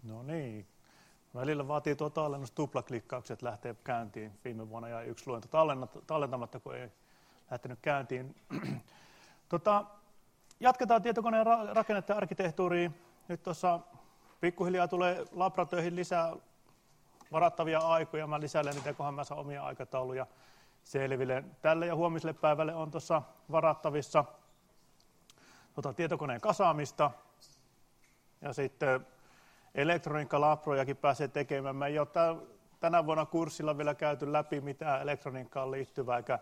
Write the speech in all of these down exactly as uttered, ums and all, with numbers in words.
No niin. Välillä vaatii tuo tallennus tuplaklikkaukset lähtee käyntiin. Viime vuonna jäi yksi luento tallentamatta, kun ei lähtenyt käyntiin. tota, jatketaan tietokoneen rakennetta ja arkkitehtuuriin. Nyt tuossa pikkuhiljaa tulee labratöihin lisää varattavia aikoja. Mä lisäilen niitä, kunhan mä saan omia aikatauluja selville. Tälle ja huomiselle päivälle on tuossa varattavissa tota, tietokoneen kasaamista ja sitten elektroniikkalabrojakin pääsee tekemään. Me ei ole tänä vuonna kurssilla vielä käyty läpi mitään elektroniikkaan liittyvää, eikä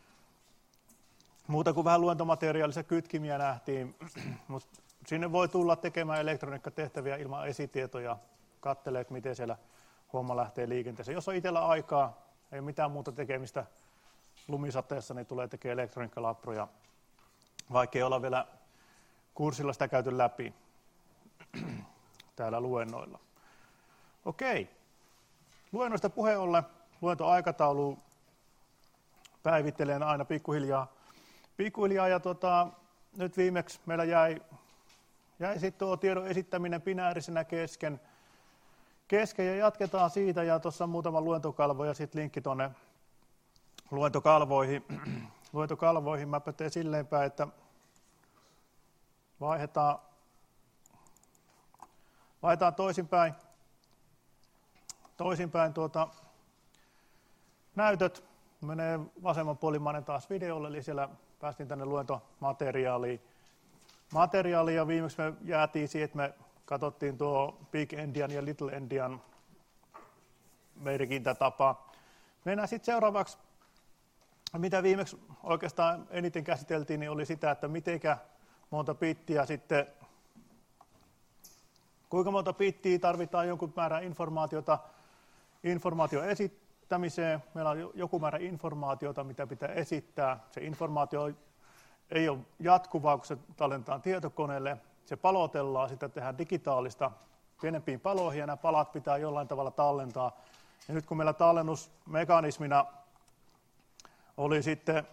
muuta kuin vähän luentomateriaalisia kytkimiä nähtiin, mutta sinne voi tulla tekemään elektroniikkatehtäviä ilman esitietoja, katselee, miten siellä homma lähtee liikenteeseen. Jos on itsellä aikaa, ei mitään muuta tekemistä lumisateessa, niin tulee tekemään elektroniikkalabroja, vaikka ei olla vielä kurssilla sitä käyty läpi täällä luennoilla. Okei, luennoista puheen ollen, luentoaikataulu päivittelen aina pikkuhiljaa. Pikkuhiljaa ja tota, nyt viimeksi meillä jäi, jäi sitten tuo tiedon esittäminen binäärisenä kesken, kesken ja jatketaan siitä ja tuossa on muutama luentokalvo ja sitten linkki tuonne luentokalvoihin. luentokalvoihin mä teen silleen päin, että vaihdetaan Vaihdetaan toisinpäin, toisinpäin tuota, näytöt. Menee vasemmanpuolimainen taas videolle, eli siellä päästiin tänne luentomateriaaliin. Materiaaliin ja viimeksi me jäätiin siihen, että me katsottiin tuo Big Endian ja Little Endian merkintätapa. Mennään sitten seuraavaksi, mitä viimeksi oikeastaan eniten käsiteltiin, niin oli sitä, että mitenkä monta bittiä sitten Kuinka monta bittiä tarvitaan jonkun määrän informaatiota informaation esittämiseen. Meillä on joku määrä informaatiota, mitä pitää esittää. Se informaatio ei ole jatkuvaa, kun se tallennetaan tietokoneelle. Se palotellaan, sitä tehdään digitaalista pienempiin paloihin ja nämä palat pitää jollain tavalla tallentaa. Ja nyt kun meillä tallennusmekanismina oli sitten,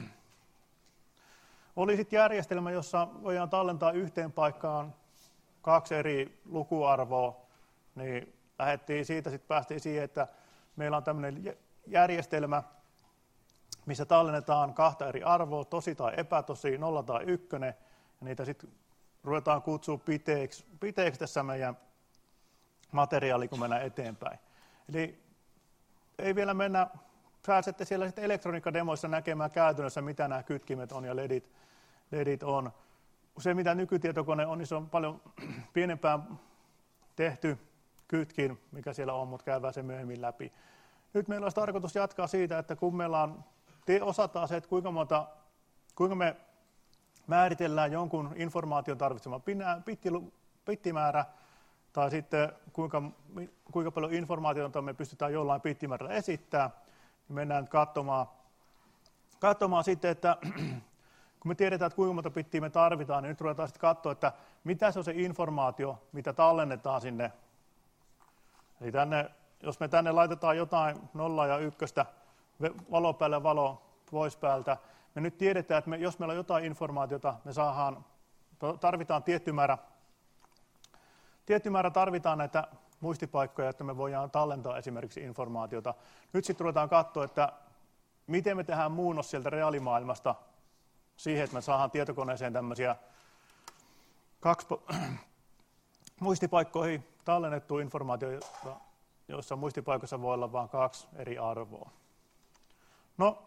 oli sitten järjestelmä, jossa voidaan tallentaa yhteen paikkaan kaksi eri lukuarvoa, niin lähdettiin siitä, sitten päästiin siihen, että meillä on tämmöinen järjestelmä, missä tallennetaan kahta eri arvoa, tosi tai epätosi, nolla tai ykkönen, ja niitä sitten ruvetaan kutsua biteiksi, biteiksi tässä meidän materiaali, kun mennään eteenpäin. Eli ei vielä mennä, pääsette siellä sitten elektroniikkademoissa näkemään käytännössä, mitä nämä kytkimet on ja ledit, ledit on. Se, mitä nykytietokone on, niin se on paljon pienempään tehty kytkin, mikä siellä on, mutta käydään se myöhemmin läpi. Nyt meillä olisi tarkoitus jatkaa siitä, että kun meillä on, te osataan se, että kuinka, monta, kuinka me määritellään jonkun informaation tarvitsema bittimäärä, tai sitten kuinka, kuinka paljon informaatiota me pystytään jollain bittimäärällä esittämään, niin mennään nyt katsomaan, katsomaan sitten, että kun me tiedetään, että kuinka monta bittiä me tarvitaan, niin nyt ruvetaan sitten katsoa, että mitä se on se informaatio, mitä tallennetaan sinne. Eli tänne, jos me tänne laitetaan jotain nollaa ja ykköstä, valo päälle valo pois päältä, me nyt tiedetään, että me, jos meillä on jotain informaatiota, me saadaan, tarvitaan tietty määrä, tietty määrä tarvitaan näitä muistipaikkoja, että me voidaan tallentaa esimerkiksi informaatiota. Nyt sitten ruvetaan katsoa, että miten me tehdään muunnos sieltä reaalimaailmasta siihen, että me saadaan tietokoneeseen tämmöisiä kaksi muistipaikkoihin tallennettua informaatiota, joissa muistipaikoissa voi olla vain kaksi eri arvoa. No,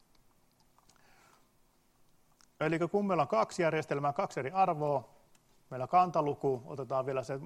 eli kun meillä on kaksi järjestelmää, kaksi eri arvoa, meillä kantaluku, otetaan vielä se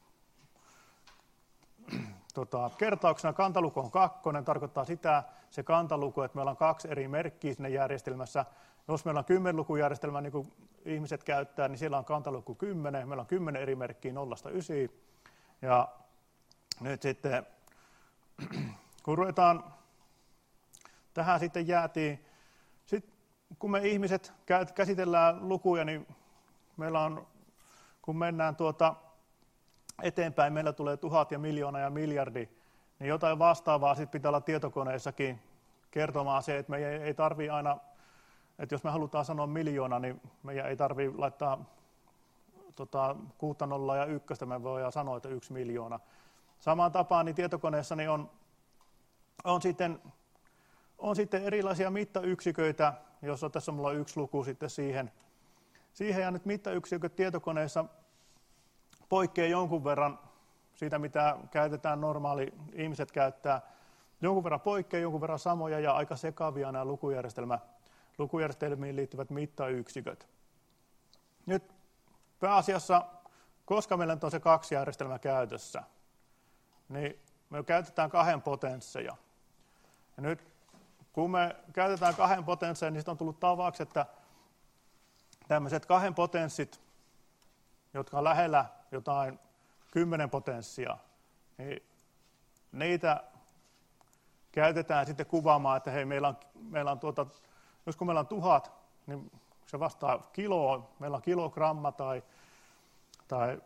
tota, kertauksena, kantaluku on kakkonen, tarkoittaa sitä se kantaluku, että meillä on kaksi eri merkkiä siinä järjestelmässä. Jos meillä on kymmenlukujärjestelmä, niin kuin ihmiset käyttää, niin siellä on kantaluku kymmenen. Meillä on kymmenen eri merkkiä nollasta ysään. Ja nyt sitten, kun ruvetaan, tähän sitten jäätiin, sitten kun me ihmiset käsitellään lukuja, niin meillä on, kun mennään tuota eteenpäin, meillä tulee tuhat ja miljoona ja miljardi, niin jotain vastaavaa sitten pitää olla tietokoneessakin kertomaan se, että meidän ei tarvitse aina, että jos me halutaan sanoa miljoona, niin meidän ei tarvitse laittaa tota, kuutta nollaa ja ykköstä me voidaan sanoa, että yksi miljoona. Samaan tapaan niin tietokoneessa niin on, on, sitten, on sitten erilaisia mittayksiköitä, jos on, tässä mulla on yksi luku sitten siihen. Siihen ja nyt mittayksiköt tietokoneessa poikkeaa jonkun verran siitä, mitä käytetään normaali, ihmiset käyttää. Jonkun verran poikkeaa, jonkun verran samoja ja aika sekavia nämä lukujärjestelmä, lukujärjestelmiin liittyvät mittayksiköt. Nyt pääasiassa, koska meillä on se kaksi järjestelmää käytössä, niin me käytetään kahden potensseja. Ja nyt kun me käytetään kahden potensseja, niin on tullut tavaksi, että tämmöiset kahden potenssit, jotka on lähellä jotain kymmenen potenssia, niin niitä käytetään sitten kuvaamaan, että hei, meillä on, meillä on tuota, jos kun meillä on tuhat, niin se vastaa kiloa, meillä on kilogramma tai, tai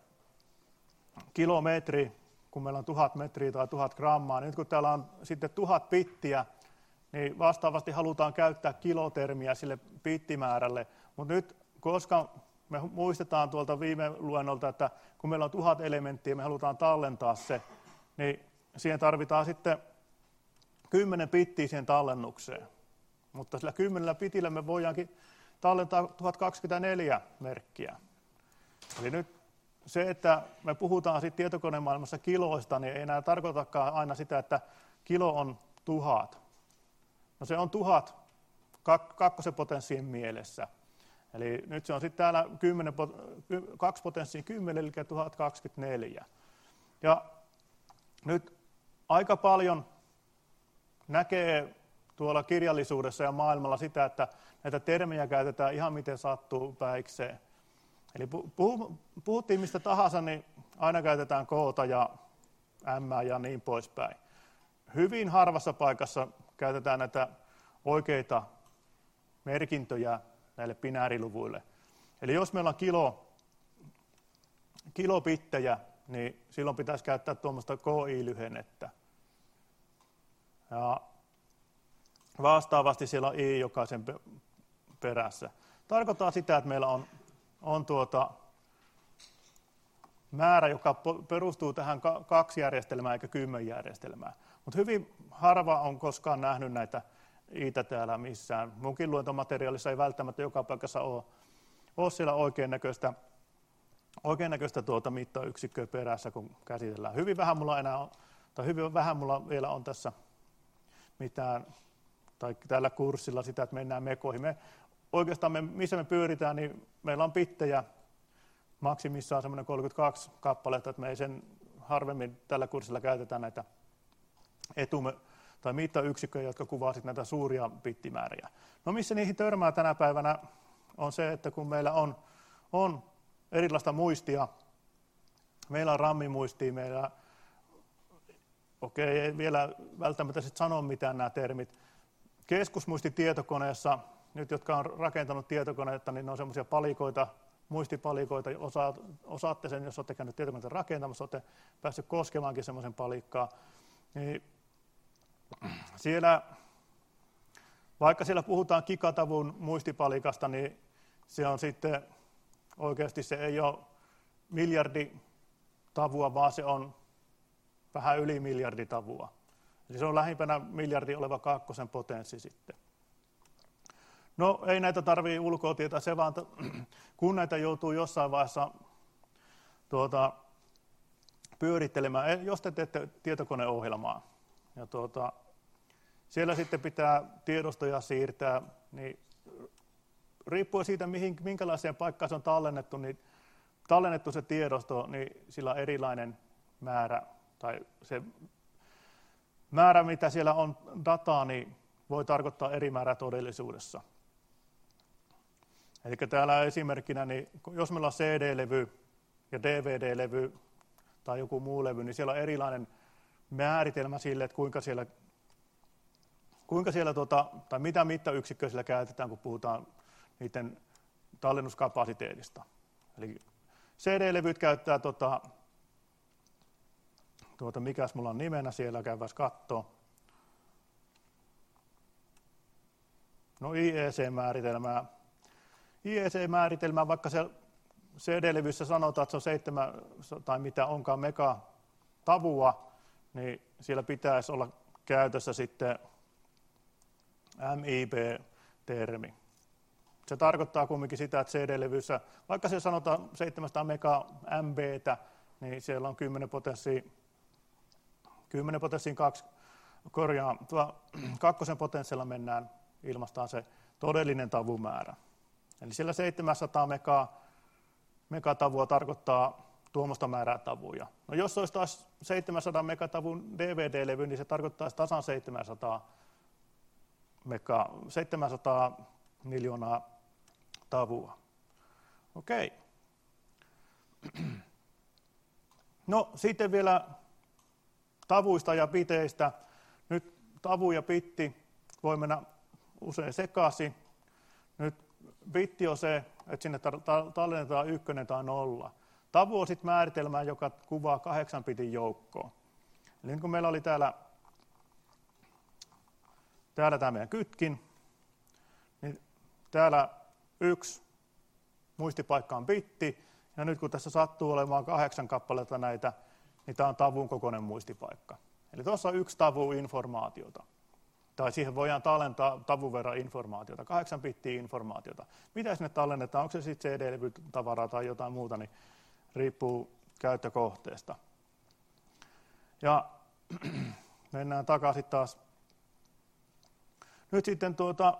kilometri, kun meillä on tuhat metriä tai tuhat grammaa. Nyt kun täällä on sitten tuhat bittiä, niin vastaavasti halutaan käyttää kilotermiä sille bittimäärälle. Mutta nyt, koska me muistetaan tuolta viime luennolta, että kun meillä on tuhat elementtiä, me halutaan tallentaa se, niin siihen tarvitaan sitten kymmenen bittiä siihen tallennukseen. Mutta sillä kymmenellä bitillä me voidaankin tallentaa tuhat kaksikymmentäneljä merkkiä. Eli nyt se, että me puhutaan sitten tietokonemaailmassa kiloista, niin ei enää tarkoitakaan aina sitä, että kilo on tuhat. No se on tuhat kak- kakkosen potenssien mielessä. Eli nyt se on sitten täällä kymmenen, kaksi potenssiin kymmenen, eli tuhat kaksikymmentäneljä. Ja nyt aika paljon näkee tuolla kirjallisuudessa ja maailmalla sitä, että näitä termejä käytetään ihan miten sattuu päikseen. Eli puhuttiin mistä tahansa, niin aina käytetään koota ja m ja niin poispäin. Hyvin harvassa paikassa käytetään näitä oikeita merkintöjä näille binääriluvuille. Eli jos meillä on kilo, kilobittejä, niin silloin pitäisi käyttää tuommoista K I-lyhennettä. Ja vastaavasti siellä on I jokaisen perässä. Tarkoittaa sitä, että meillä on, on tuota määrä, joka perustuu tähän kaksi järjestelmää eikä kymmen järjestelmää. Mutta hyvin harva on koskaan nähnyt näitä iitä täällä missään. Munkin luentomateriaalissa ei välttämättä joka paikassa ole, ole siellä oikein näköistä, oikein näköistä tuota mittayksikköä perässä, kun käsitellään. Hyvin vähän mulla enää on, tai hyvin vähän mulla vielä on tässä mitään, tai tällä kurssilla sitä, että mennään mekoihin. Me, oikeastaan me, missä me pyöritään, niin meillä on bittejä maksimissaan semmoinen kolmekymmentäkaksi kappaletta, että me ei sen harvemmin tällä kurssilla käytetään näitä etume- tai mittayksikköjä, jotka kuvaa sitten näitä suuria bittimääriä. No missä niihin törmää tänä päivänä on se, että kun meillä on, on erilaista muistia, meillä on RAM-muistia, meillä, okei, okay, ei vielä välttämättä sitten sano mitään nämä termit. Keskusmuistitietokoneessa, nyt jotka on rakentanut tietokoneetta, niin ne on semmoisia palikoita, muistipalikoita, Osa, osaatte sen, jos olette käynyt tietokoneita rakentamassa, olette päässeet koskemaankin semmoisen palikkaa. Niin siellä, vaikka siellä puhutaan gigatavun muistipalikasta, niin se on sitten oikeasti se ei ole miljardi tavua, vaan se on vähän yli miljardi tavua. Eli se on lähimpänä miljardi oleva kakkosen potenssi sitten. No ei näitä tarvitse ulkoa tietää, se vaan, kun näitä joutuu jossain vaiheessa tuota, pyörittelemään, jos te teette tietokoneohjelmaa, ja tuota, siellä sitten pitää tiedostoja siirtää, niin riippuen siitä, mihin, minkälaiseen paikkaan se on tallennettu, niin tallennettu se tiedosto, niin sillä on erilainen määrä, tai se määrä, mitä siellä on dataa, niin voi tarkoittaa eri määrää todellisuudessa. Eli täällä esimerkkinä, niin jos meillä on C D-levy ja D V D-levy tai joku muu levy, niin siellä on erilainen määritelmä sille, että kuinka siellä, kuinka siellä tuota, tai mitä mittayksikköä siellä käytetään, kun puhutaan niiden tallennuskapasiteetista. Eli C D-levyt käyttää, tuota, tuota, mikäs mulla on nimenä siellä, käyväs kattoo. No I E C-määritelmää. I E C-määritelmää, vaikka se C D-levyssä sanotaan, että se on seitsemän tai mitä onkaan megatavua, niin siellä pitäisi olla käytössä sitten M I B-termi. Se tarkoittaa kumminkin sitä, että C D-levyssä, vaikka se sanotaan seitsemänsataa mega M B:tä, niin siellä on kymmenen potenssiin, kymmenen potenssiin kaksi, korjaa, tuo kakkosen potenssilla mennään, ilmaistaan se todellinen tavumäärä. Eli siellä seitsemänsataa mega, megatavua tarkoittaa tuommoista määrää tavuja. No jos olisi taas seitsemänsadan megatavun D V D-levy, niin se tarkoittaisi tasan seitsemänsataa, mega, seitsemänsataa miljoonaa tavua. Okei. No sitten vielä tavuista ja biteistä. Nyt tavu ja bitti voi mennä usein sekaisin. Nyt bitti on se, että sinne tallennetaan ykkönen tai nolla. Tavu on sitten määritelmä, joka kuvaa kahdeksan bitin joukkoa. Eli nyt kun meillä oli täällä, täällä tämä meidän kytkin, niin täällä yksi muistipaikka on bitti, ja nyt kun tässä sattuu olemaan kahdeksan kappaletta näitä, niin tämä on tavun kokoinen muistipaikka. Eli tuossa on yksi tavu informaatiota. Tai siihen voidaan tallentaa tavun verran informaatiota, kahdeksan bittiä informaatiota. Mitä sinne tallennetaan, onko se sitten C D-levytavaraa tai jotain muuta, niin riippuu käyttökohteesta. Ja mennään takaisin taas. Nyt sitten tuota,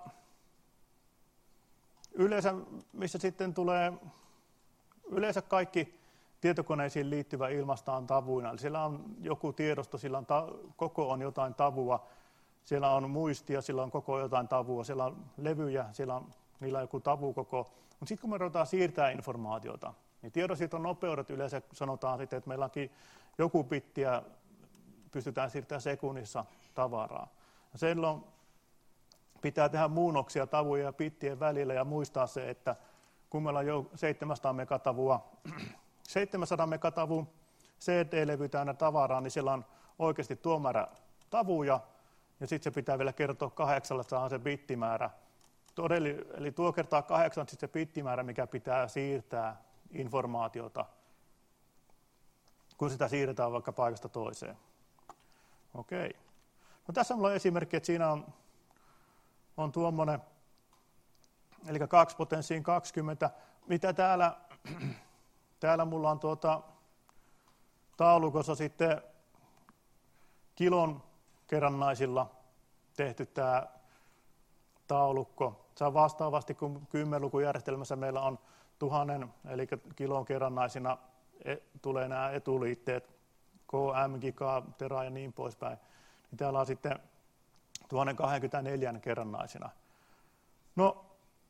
yleensä, missä sitten tulee, yleensä kaikki tietokoneisiin liittyvä ilmaistaan tavuina. Eli siellä on joku tiedosto, sillä on ta, koko on jotain tavua, siellä on muistia, sillä on koko jotain tavua, siellä on levyjä, siellä on, niillä on joku tavukoko. Mutta sitten kun me ruvetaan siirtää informaatiota, niin tiedonsiirton nopeudet yleensä sanotaan sitten, että meillä onkin joku bittiä, pystytään siirtämään sekunnissa tavaraa. Ja silloin pitää tehdä muunnoksia tavujen ja bittien välillä ja muistaa se, että kun meillä on jo seitsemänsataa megatavua, seitsemänsadan megatavun C D-levy täynnä tavaraa, niin siellä on oikeasti tuo määrä tavuja, ja sitten se pitää vielä kertoa kahdeksalla, että saadaan se bittimäärä. Todella, eli tuo kertaa kahdeksan sitten se bittimäärä, mikä pitää siirtää informaatiota, kun sitä siirretään vaikka paikasta toiseen. Okei. No tässä minulla on esimerkki, että siinä on, on tuommoinen, eli kaksi potenssiin kaksikymmentä. Mitä täällä, täällä minulla on tuota, taulukossa sitten kilon kerrannaisilla tehty tämä taulukko. Se on vastaavasti, kun kymmenlukujärjestelmässä meillä on tuhannen, eli kilon kerrannaisina tulee nämä etuliitteet, K, M, giga, tera ja niin poispäin. Niin täällä on sitten tuhat kaksikymmentäneljä kerrannaisina. No,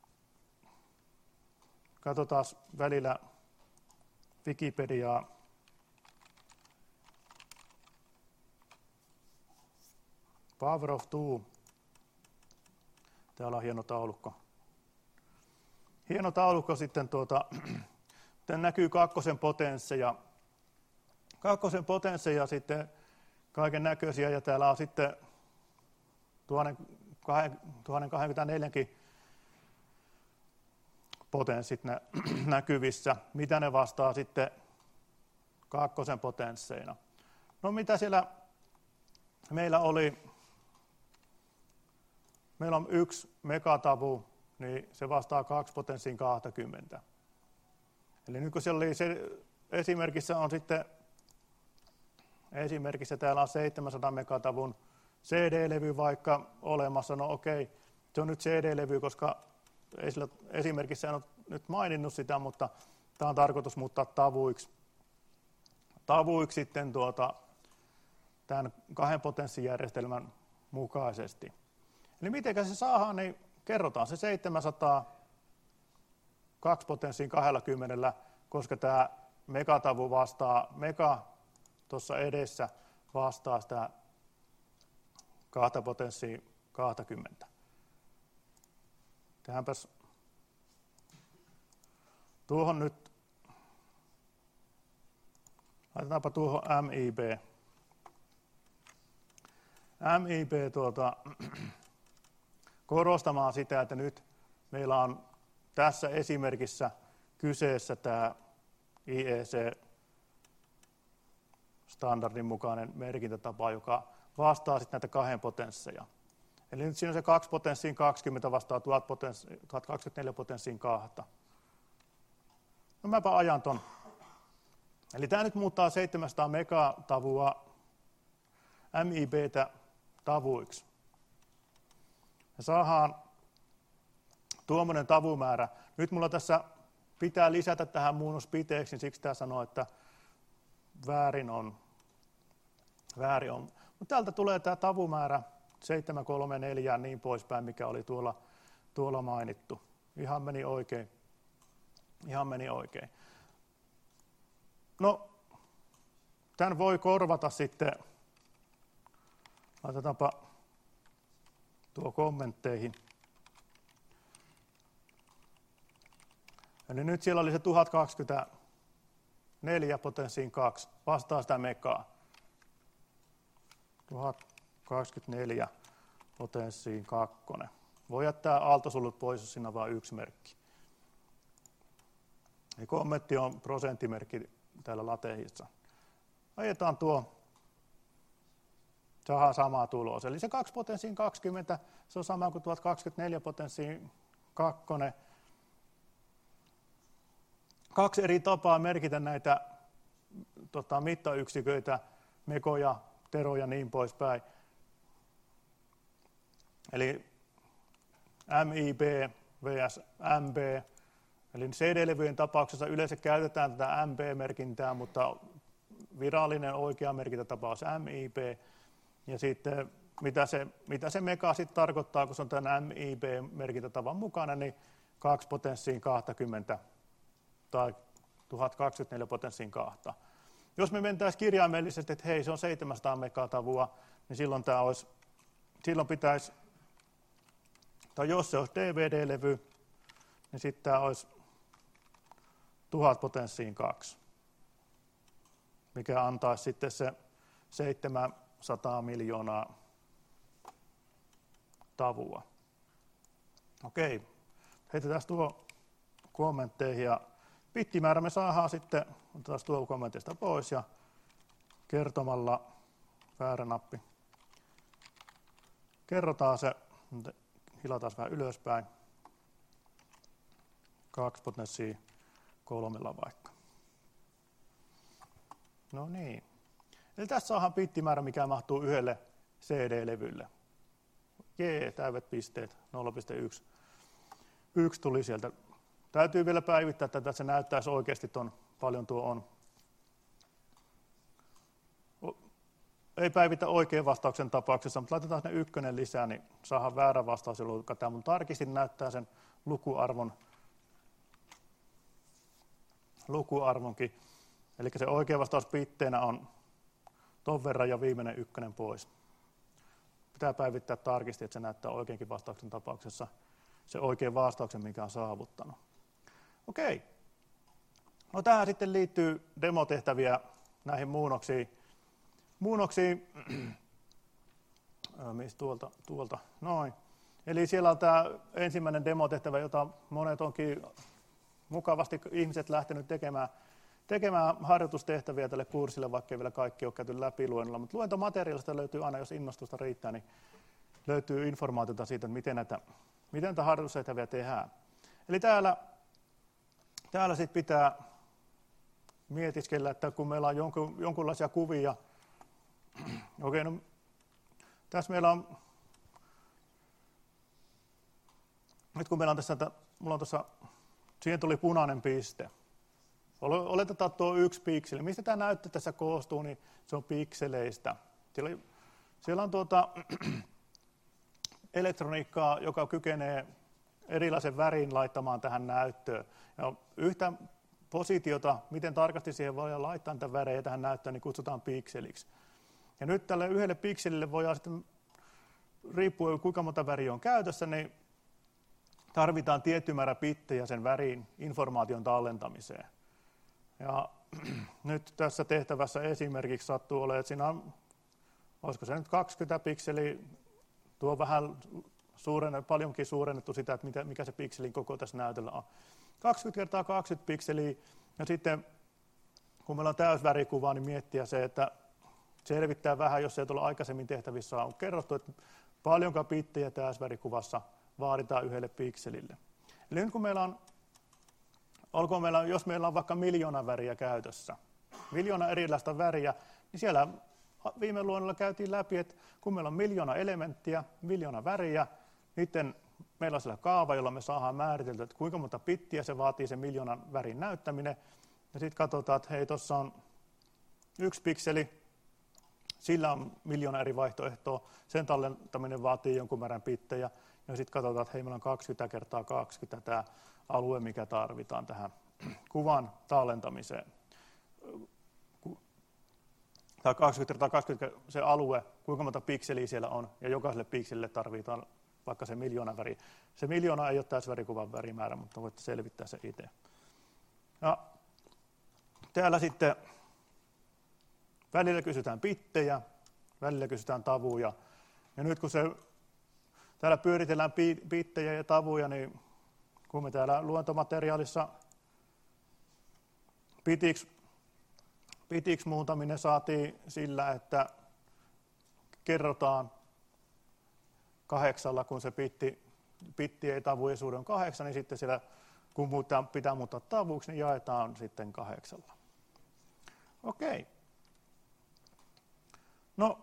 katsotaan välillä Wikipediaa. Power of two. Täällä on hieno taulukko. Hieno taulukko sitten tuota, tämän näkyy kakkosen potensseja. Kakkosen potensseja sitten kaiken näköisiä ja täällä on sitten tuhat kaksikymmentäneljä potenssit nä, näkyvissä. Mitä ne vastaa sitten kakkosen potensseina? No mitä siellä meillä oli? Meillä on yksi megatavu, niin se vastaa kaksi potenssiin kaksikymmentä. Eli nyt kun siellä oli se, esimerkissä on sitten, esimerkissä täällä on seitsemänsadan megatavun C D-levy vaikka olemassa, no okei, se on nyt C D-levy, koska ei sillä esimerkissä en ole nyt maininnut sitä, mutta tämä on tarkoitus muuttaa tavuiksi. Tavuiksi sitten tuota, tämän kahden potenssijärjestelmän mukaisesti. Eli miten se saadaan, niin kerrotaan se seitsemänsataa kaksi potenssiin kaksikymmentä, koska tämä megatavu vastaa, mega tuossa edessä vastaa sitä kahta potenssiin kaksikymmentä. Tehdäänpäs tuohon nyt, laitetaanpa tuohon M I B. M I B tuota, korostamaan sitä, että nyt meillä on tässä esimerkissä kyseessä tämä I E C-standardin mukainen merkintätapa, joka vastaa sitten näitä kahden potensseja. Eli nyt siinä on se kaksi potenssiin kaksikymmentä vastaa tuhat kaksikymmentäneljä potenssiin kahta. No mäpä ajan ton. Eli tämä nyt muuttaa seitsemänsataa megatavua M I B:tä tavuiksi. Me saadaan tuommoinen tavumäärä. Nyt mulla tässä pitää lisätä tähän muunnospiteeksi, niin siksi tämä sanoo, että väärin on. Väärin on. Mutta täältä tulee tämä tavumäärä seitsemän kolme neljä niin poispäin, mikä oli tuolla, tuolla mainittu. Ihan meni oikein. Ihan meni oikein. No, tämän voi korvata sitten, laitetaanpa tuo kommentteihin. Eli nyt siellä oli se tuhat kaksikymmentäneljä potenssiin kaksi, vastaa sitä megaa. tuhat kaksikymmentäneljä potenssiin kaksi. Voi jättää aaltosulut pois, jos siinä on vain yksi merkki. Eli kommentti on prosenttimerkki täällä latehissa. Ajetaan tuo, saadaan samaa tulos. Eli se kaksi potenssiin kaksikymmentä, se on sama kuin tuhat kaksikymmentäneljä potenssiin kaksi. Kaksi eri tapaa merkitä näitä tota, mittayksiköitä, mekoja, teroja ja niin poispäin. Eli M I B versus M B. Eli C D-levyjen tapauksessa yleensä käytetään tätä M B-merkintää, mutta virallinen oikea merkintätapa on M I B. Ja sitten mitä se, mitä se mega sitten tarkoittaa, kun se on tämän M I B-merkintätavan mukana, niin kaksi potenssiin kaksikymmentä tai tuhat kaksikymmentäneljä potenssiin kaksi. Jos me mentäisiin kirjaimellisesti, että hei, se on seitsemänsataa megatavua, niin silloin tämä olisi, silloin pitäisi, tai jos se olisi D V D-levy, niin sitten tämä olisi tuhat potenssiin kaksi, mikä antaisi sitten se seitsemänsataa miljoonaa tavua. Okei, heitetään tuo kommentteihin ja bittimäärä me saadaan sitten, otetaan tuo kommentista pois ja kertomalla, väärä nappi, kerrotaan se, hilataan vähän ylöspäin, kaksi potenssiin kolmella vaikka. No niin. Eli tässä saadaan bittimäärä, mikä mahtuu yhdelle C D-levylle. Jee, täydet pisteet, nolla pilkku yksi. Yksi tuli sieltä. Täytyy vielä päivittää tätä, että se näyttäisi oikeasti ton, paljon tuo on. Ei päivitä oikean vastauksen tapauksessa, mutta laitetaan ne ykkönen lisää, niin saadaan väärä vastaus, jolloin tämä mun tarkistin näyttää sen lukuarvon, lukuarvonkin. Eli se oikea vastaus bitteinä on ton verran ja viimeinen ykkönen pois. Pitää päivittää tarkisti, että se näyttää oikeinkin vastauksen tapauksessa se oikein vastauksen, mikä on saavuttanut. Okei. No tähän sitten liittyy demotehtäviä näihin muunnoksiin. Muunnoksiin, mistä tuolta, tuolta, noin. Eli siellä on tämä ensimmäinen demotehtävä, jota monet onkin mukavasti ihmiset lähtenyt tekemään, tekemään harjoitustehtäviä tälle kurssille, vaikka ei vielä kaikki ole käyty läpi luennolla. Mutta luentomateriaalista löytyy aina, jos innostusta riittää, niin löytyy informaatiota siitä, että miten näitä, miten näitä harjoitustehtäviä tehdään. Eli täällä, täällä sit pitää mietiskellä, että kun meillä on jonkun, jonkunlaisia kuvia, okei, no, tässä meillä on, nyt kun meillä on tässä, mulla on tuossa, siihen tuli punainen piste. Oletetaan tuo yksi pikseli. Mistä tämä näyttö tässä koostuu, niin se on pikseleistä. Siellä, siellä on tuota, elektroniikkaa, joka kykenee erilaisen värin laittamaan tähän näyttöön. Ja yhtä positiota, miten tarkasti siihen voidaan laittaa niitä värejä tähän näyttöön, niin kutsutaan pikseliksi. Ja nyt tälle yhdelle pikselille voidaan sitten, riippuen kuinka monta väriä on käytössä, niin tarvitaan tietty määrä bittejä sen värin informaation tallentamiseen. Ja nyt tässä tehtävässä esimerkiksi sattuu olemaan, että siinä on, olisiko se nyt kaksikymmentä pikseliä, tuo vähän suurennettu, paljonkin suurennettu sitä, että mikä se pikselin koko tässä näytöllä on. kaksikymmentä kertaa kaksikymmentä pikseliä, ja sitten kun meillä on täysvärikuva, niin miettiä se, että selvittää vähän, jos ei tuolla aikaisemmin tehtävissä on kerrottu, että paljonko bittejä täysvärikuvassa vaaditaan yhdelle pikselille. Eli nyt kun meillä on, olkoon meillä, jos meillä on vaikka miljoona väriä käytössä, miljoona erilaista väriä, niin siellä viime luonnolla käytiin läpi, että kun meillä on miljoona elementtiä, miljoona väriä, niiden meillä on siellä kaava, jolla me saadaan määriteltyä, että kuinka monta bittiä se vaatii se miljoonan värin näyttäminen. Ja sitten katsotaan, että hei, tuossa on yksi pikseli, sillä on miljoona eri vaihtoehtoa, sen tallentaminen vaatii jonkun määrän bittejä. Ja sitten katsotaan, että hei, meillä on kaksikymmentä kertaa kaksikymmentä tämä alue, mikä tarvitaan tähän kuvan tallentamiseen. Tai kaksikymmentä kertaa kaksikymmentä se alue, kuinka monta pikseliä siellä on, ja jokaiselle pikselille tarvitaan vaikka se miljoona väri. Se miljoona ei ole täysvärikuvan värimäärä, mutta voitte selvittää se itse. Ja täällä sitten välillä kysytään bittejä, välillä kysytään tavuja. Ja nyt kun se, täällä pyöritellään bittejä ja tavuja, niin kun me täällä luontomateriaalissa bitiksi, bitiksi muuntaminen saatiin sillä, että kerrotaan kahdeksalla, kun se bitti, bitti ei tavuisuuden on kahdeksan, niin sitten siellä, kun pitää muuttaa tavuksi, niin jaetaan sitten kahdeksalla. Okei. No,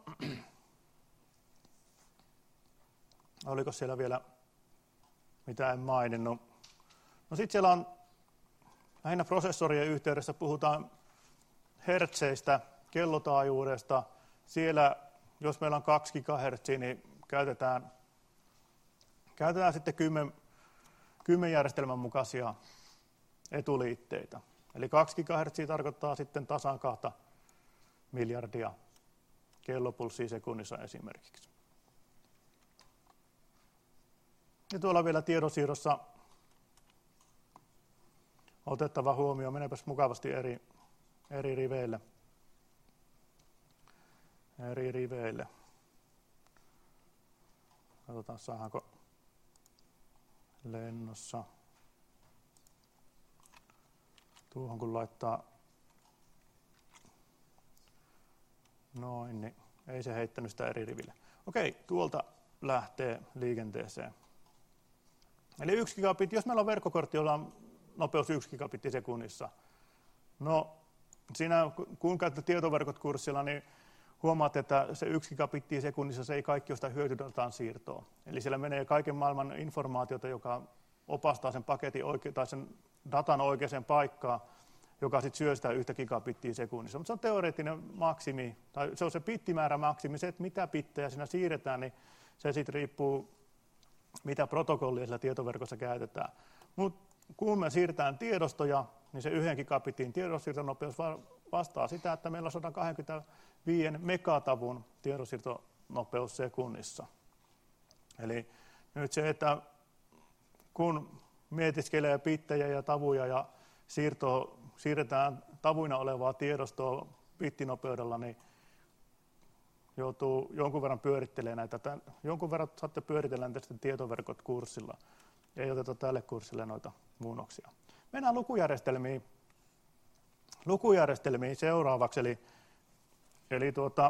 oliko siellä vielä mitä en maininnut? No sitten siellä on lähinnä prosessorien yhteydessä puhutaan hertseistä, kellotaajuudesta. Siellä, jos meillä on kaksi gigahertsiä, niin käytetään, käytetään sitten kymmenen järjestelmän mukaisia etuliitteitä. Eli kaksi gigahertsiä tarkoittaa sitten tasan kahta miljardia kellopulssia sekunnissa esimerkiksi. Ja tuolla vielä tiedonsiirrossa otettava huomio, menepäs mukavasti eri, eri riveille. Eri riveille. Katsotaan, saadaanko lennossa. Tuohon kun laittaa noin, niin ei se heittänyt sitä eri riville. Okei, tuolta lähtee liikenteeseen. Eli yksi gigabitti, jos meillä on verkkokortti, jolla on nopeus yksi gigabitti sekunnissa. No, siinä kun käytte tietoverkot kurssilla, niin huomaat, että se yksi gigabitti sekunnissa se ei kaikki ole sitä hyötydatan siirtoa. Eli siellä menee kaiken maailman informaatiota, joka opastaa sen paketin oike- tai sen datan oikeaan paikkaan, joka sitten syö sitä yhtä gigabittiä sekunnissa. Mutta se on teoreettinen maksimi, tai se on se bittimäärä maksimi, se, että mitä bittejä siinä siirretään, niin se sitten riippuu, mitä protokollia sillä tietoverkossa käytetään. Mutta kun me siirretään tiedostoja, niin se yhden gigabitin tiedonsiirtonopeus vastaa sitä, että meillä on sata kaksikymmentäviisi megatavun tiedonsiirtonopeus sekunnissa. Eli nyt se, että kun mietiskelee bittejä ja tavuja ja siirtoa, siirretään tavuina olevaa tiedostoa bittinopeudella, niin joutuu jonkun verran pyörittelemään näitä. Tämän, jonkun verran saatte pyöritellä tästä tietoverkot kurssilla. Ei oteta tälle kurssille noita muunnoksia. Mennään lukujärjestelmiin, lukujärjestelmiin seuraavaksi. Eli, eli tuota,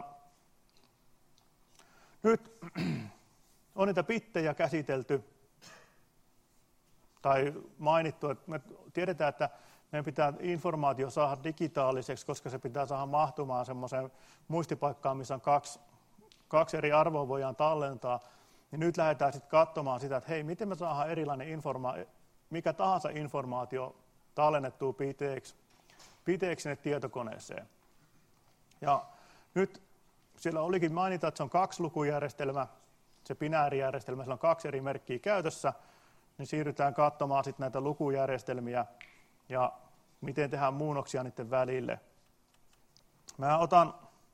nyt on niitä bittejä käsitelty tai mainittu, että me tiedetään, että meidän pitää informaatio saada digitaaliseksi, koska se pitää saada mahtumaan semmoiseen muistipaikkaan, missä on kaksi, kaksi eri arvoa voidaan tallentaa. Niin nyt lähdetään sitten katsomaan sitä, että hei, miten me saadaan erilainen informaatio, mikä tahansa informaatio tallennettua biteiksi, biteiksi sinne tietokoneeseen. Ja nyt siellä olikin mainita, että se on kaksi lukujärjestelmä, se binäärijärjestelmä, sillä on kaksi eri merkkiä käytössä, niin siirrytään katsomaan sitten näitä lukujärjestelmiä ja miten tehdään muunnoksia niiden välille. Mä otan,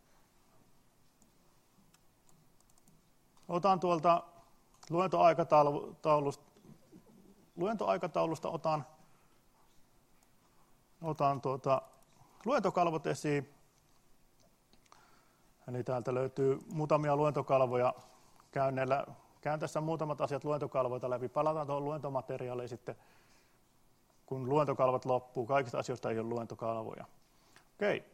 otan tuolta luentoaikataulusta, luentoaikataulusta otan, otan tuota, luentokalvot esiin. Eli täältä löytyy muutamia luentokalvoja. Käyn, käyn tässä muutamat asiat luentokalvoita läpi. Palataan tuohon luentomateriaaliin sitten kun luentokalvot loppuu, kaikista asioista ei ole luentokalvoja. Okei.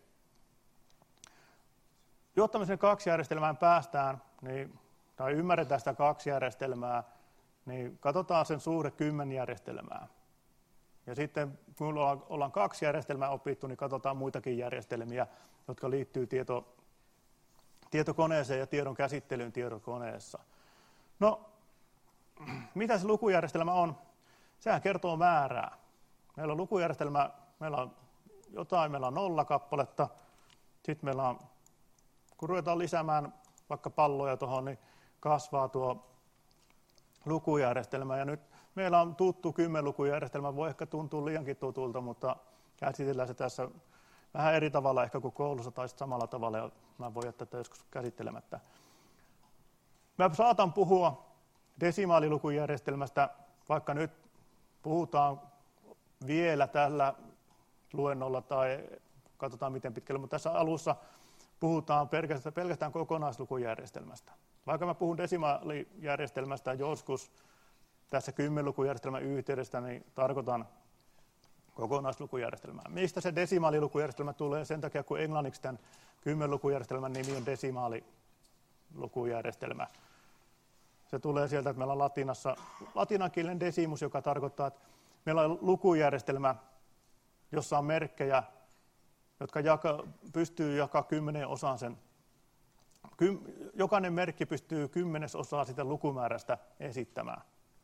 Jotta me sinne kaksi järjestelmään päästään, niin, tai ymmärretään sitä kaksi järjestelmää, niin katsotaan sen suhde kymmen järjestelmää. Ja sitten kun ollaan kaksi järjestelmää opittu, niin katsotaan muitakin järjestelmiä, jotka liittyy tieto, tietokoneeseen ja tiedon käsittelyyn tietokoneessa. No, mitä se lukujärjestelmä on? Sehän kertoo määrää. Meillä on lukujärjestelmä, meillä on jotain, meillä on nolla kappaletta, sitten meillä on, kun ruvetaan lisäämään vaikka palloja tuohon, niin kasvaa tuo lukujärjestelmä. Ja nyt meillä on tuttu kymmenlukujärjestelmä, voi ehkä tuntua liiankin tutulta, mutta käsitellään se tässä vähän eri tavalla ehkä kuin koulussa tai samalla tavalla, ja mä voin jättää tätä joskus käsittelemättä. Mä saatan puhua desimaalilukujärjestelmästä, vaikka nyt puhutaan vielä tällä luennolla tai katsotaan miten pitkälle, mutta tässä alussa puhutaan pelkästään, pelkästään kokonaislukujärjestelmästä. Vaikka mä puhun desimaalijärjestelmästä joskus tässä kymmenlukujärjestelmän yhteydestä, niin tarkoitan kokonaislukujärjestelmää. Mistä se desimaalilukujärjestelmä tulee? Sen takia, kun englanniksi tämän kymmenlukujärjestelmän nimi on desimaalilukujärjestelmä. Se tulee sieltä, että meillä on latinassa latinankielinen desimus, joka tarkoittaa, että meillä on lukujärjestelmä, jossa on merkkejä, jotka jaka, pystyy jakamaan kymmenen osaan sen. Ky, jokainen merkki pystyy kymmenesosaa sitä lukumäärästä esittämään.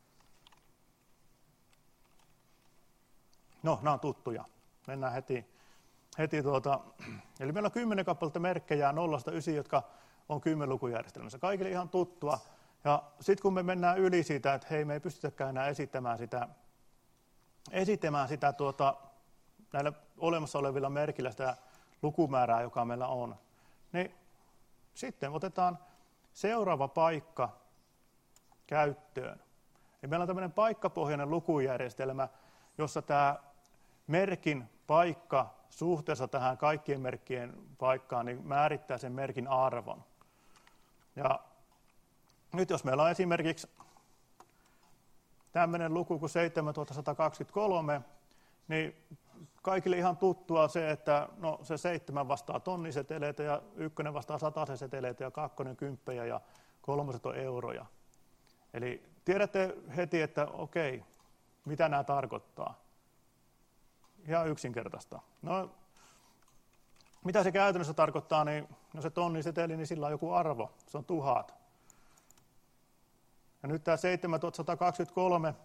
No, nämä on tuttuja. Mennään heti. heti tuota. Eli meillä on kymmenen kappaletta merkkejä nollasta ysiin, jotka on kymmenlukujärjestelmässä. Kaikille ihan tuttua. Ja sitten kun me mennään yli siitä, että hei, me ei pystytäkään enää esittämään sitä, esittämään sitä tuota, näillä olemassa olevilla merkillä sitä lukumäärää, joka meillä on, niin sitten otetaan seuraava paikka käyttöön. Eli meillä on tämmöinen paikkapohjainen lukujärjestelmä, jossa tämä merkin paikka suhteessa tähän kaikkien merkkien paikkaan niin määrittää sen merkin arvon. Ja nyt jos meillä on esimerkiksi tämmöinen luku kuin seitsemäntuhatta sata kaksikymmentäkolme, niin kaikille ihan tuttua se, että no, se seitsemän vastaa tonniseteleitä ja ykkönen vastaa sataseseteleitä ja kakkonen kymppejä ja kolmoset on euroja. Eli tiedätte heti, että okei, mitä nämä tarkoittaa. Ihan yksinkertaista. No, mitä se käytännössä tarkoittaa, niin no se tonniseteli, niin sillä on joku arvo, se on tuhat. Ja nyt tämä seitsemäntuhatta sata kaksikymmentäkolme,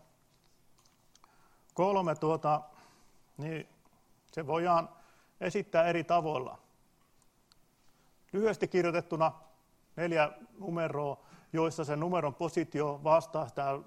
kolme tuota, niin se voidaan esittää eri tavoilla. Lyhyesti kirjoitettuna neljä numeroa, joissa se numeron positio vastaa sitä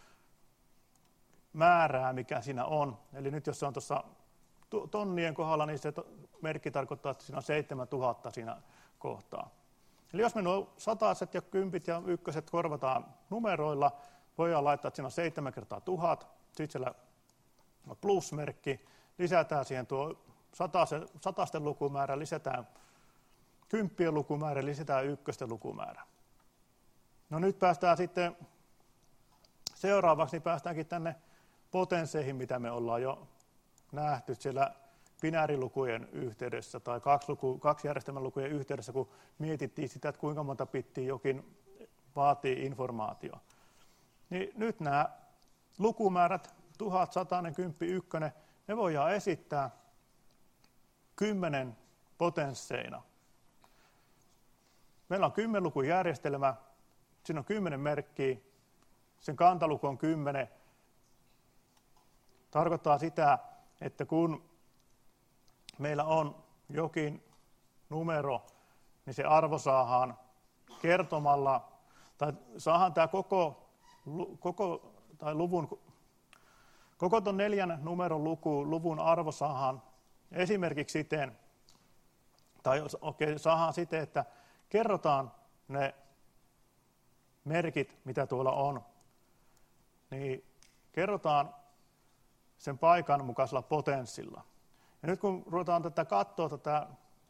määrää, mikä siinä on. Eli nyt jos se on tuossa tonnien kohdalla, niin se merkki tarkoittaa, että siinä on seitsemäntuhatta siinä kohtaa. Eli jos me nuo sataset ja kympit ja ykköset korvataan numeroilla, voidaan laittaa, että siinä on seitsemän kertaa tuhat, sitten siellä on plusmerkki, lisätään siihen tuo satasten, satasten lukumäärä, lisätään kymppien lukumäärä, lisätään ykkösten lukumäärä. No nyt päästään sitten, seuraavaksi niin päästäänkin tänne potensseihin, mitä me ollaan jo nähty siellä binäärilukujen yhteydessä tai kaksi, luku, kaksi järjestelmän lukujen yhteydessä, kun mietittiin sitä, että kuinka monta bittiä jokin vaatii informaatio. Niin nyt nämä lukumäärät, tuhat, satanen, kymppi, ykkönen, ne voidaan esittää kymmenen potensseina. Meillä on kymmenlukujärjestelmä, siinä on kymmenen merkkiä, sen kantaluku on kymmenen. Tarkoittaa sitä, että kun meillä on jokin numero, niin se arvo saadaan kertomalla, tai saadaan tämä koko, koko, tai luvun, koko ton neljän numeron luku, luvun arvo saadaan esimerkiksi siten, tai okei, saadaan siten, että kerrotaan ne merkit, mitä tuolla on, niin kerrotaan sen paikan mukaisella potenssilla. Ja nyt kun ruvetaan tätä katsoa, tätä,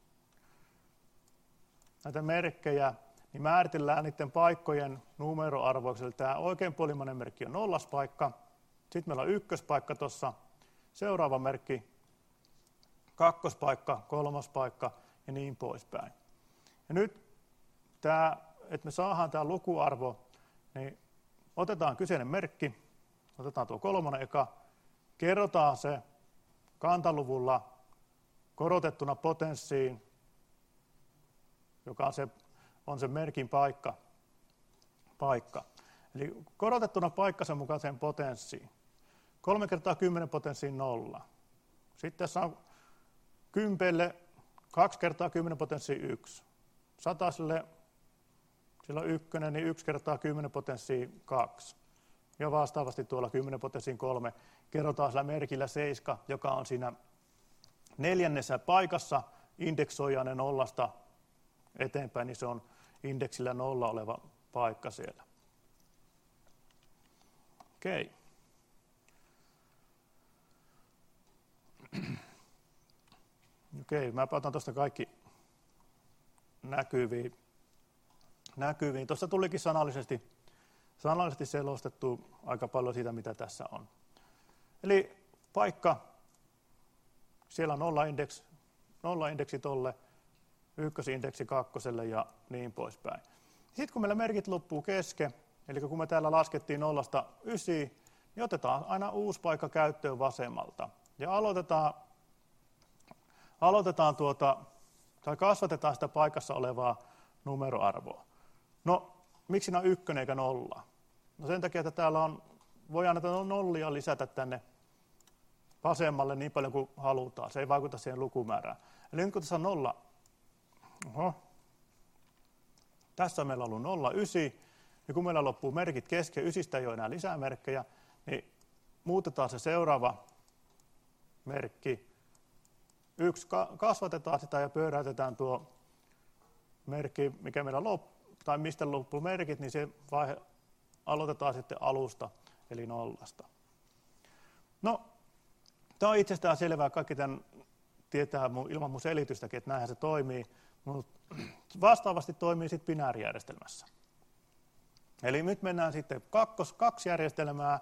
näitä merkkejä, niin määritellään niiden paikkojen numeroarvoiksi. Eli tämä oikeanpuolimmainen merkki on nollaspaikka, sitten meillä on ykköspaikka tuossa, seuraava merkki, kakkospaikka, kolmas paikka ja niin poispäin. Ja nyt, tämä, että me saadaan tämä lukuarvo, niin otetaan kyseinen merkki, otetaan tuo kolmonen eka, kerrotaan se kantaluvulla korotettuna potenssiin, joka on se, on se merkin paikka, paikka. Eli korotettuna paikkansa mukaiseen potenssiin. kolme kertaa kymmenen potenssiin nolla. Sitten tässä on kympelle kaksi kertaa kymmenen potenssiin yksi. Sataselle, sillä on ykkönen, niin yksi kertaa kymmenen potenssiin kaksi. Ja vastaavasti tuolla kymmenen potenssiin kolme kerrotaan sillä merkillä seitsemän, joka on siinä neljännessä paikassa indeksoijana nollasta eteenpäin, niin se on indeksillä nolla oleva paikka siellä. Okei. Okei, mä otan tuosta kaikki näkyviin. näkyviin. Tuossa tulikin sanallisesti, sanallisesti selostettu aika paljon siitä, mitä tässä on. Eli paikka, siellä on nolla-indeksi, nolla-indeksi tolle, ykkösindeksi kakkoselle ja niin poispäin. Sitten kun meillä merkit loppuu kesken, eli kun me täällä laskettiin nollasta ysiin, niin otetaan aina uusi paikka käyttöön vasemmalta. Ja aloitetaan, aloitetaan tuota, tai kasvatetaan sitä paikassa olevaa numeroarvoa. No, miksi siinä on ykkönen eikä nolla? No sen takia, että täällä on, voidaan näitä nollia lisätä tänne vasemmalle niin paljon kuin halutaan. Se ei vaikuta siihen lukumäärään. Eli nyt kun tässä on nolla, oho, tässä meillä on ollut nolla, yhdeksän, ja kun meillä loppuu merkit kesken, ysistä ei ole enää lisämerkkejä, niin muutetaan se seuraava merkki. Yksi kasvatetaan sitä ja pyöräytetään tuo merkki, mikä meillä loppuu, tai mistä loppuu merkit, niin se vaihe aloitetaan sitten alusta, eli nollasta. No, tämä on itsestään selvää, kaikki tämän tietää ilman mun selitystäkin, että näinhän se toimii, mutta vastaavasti toimii sitten binäärijärjestelmässä. Eli nyt mennään sitten kakkos, kaksi järjestelmää.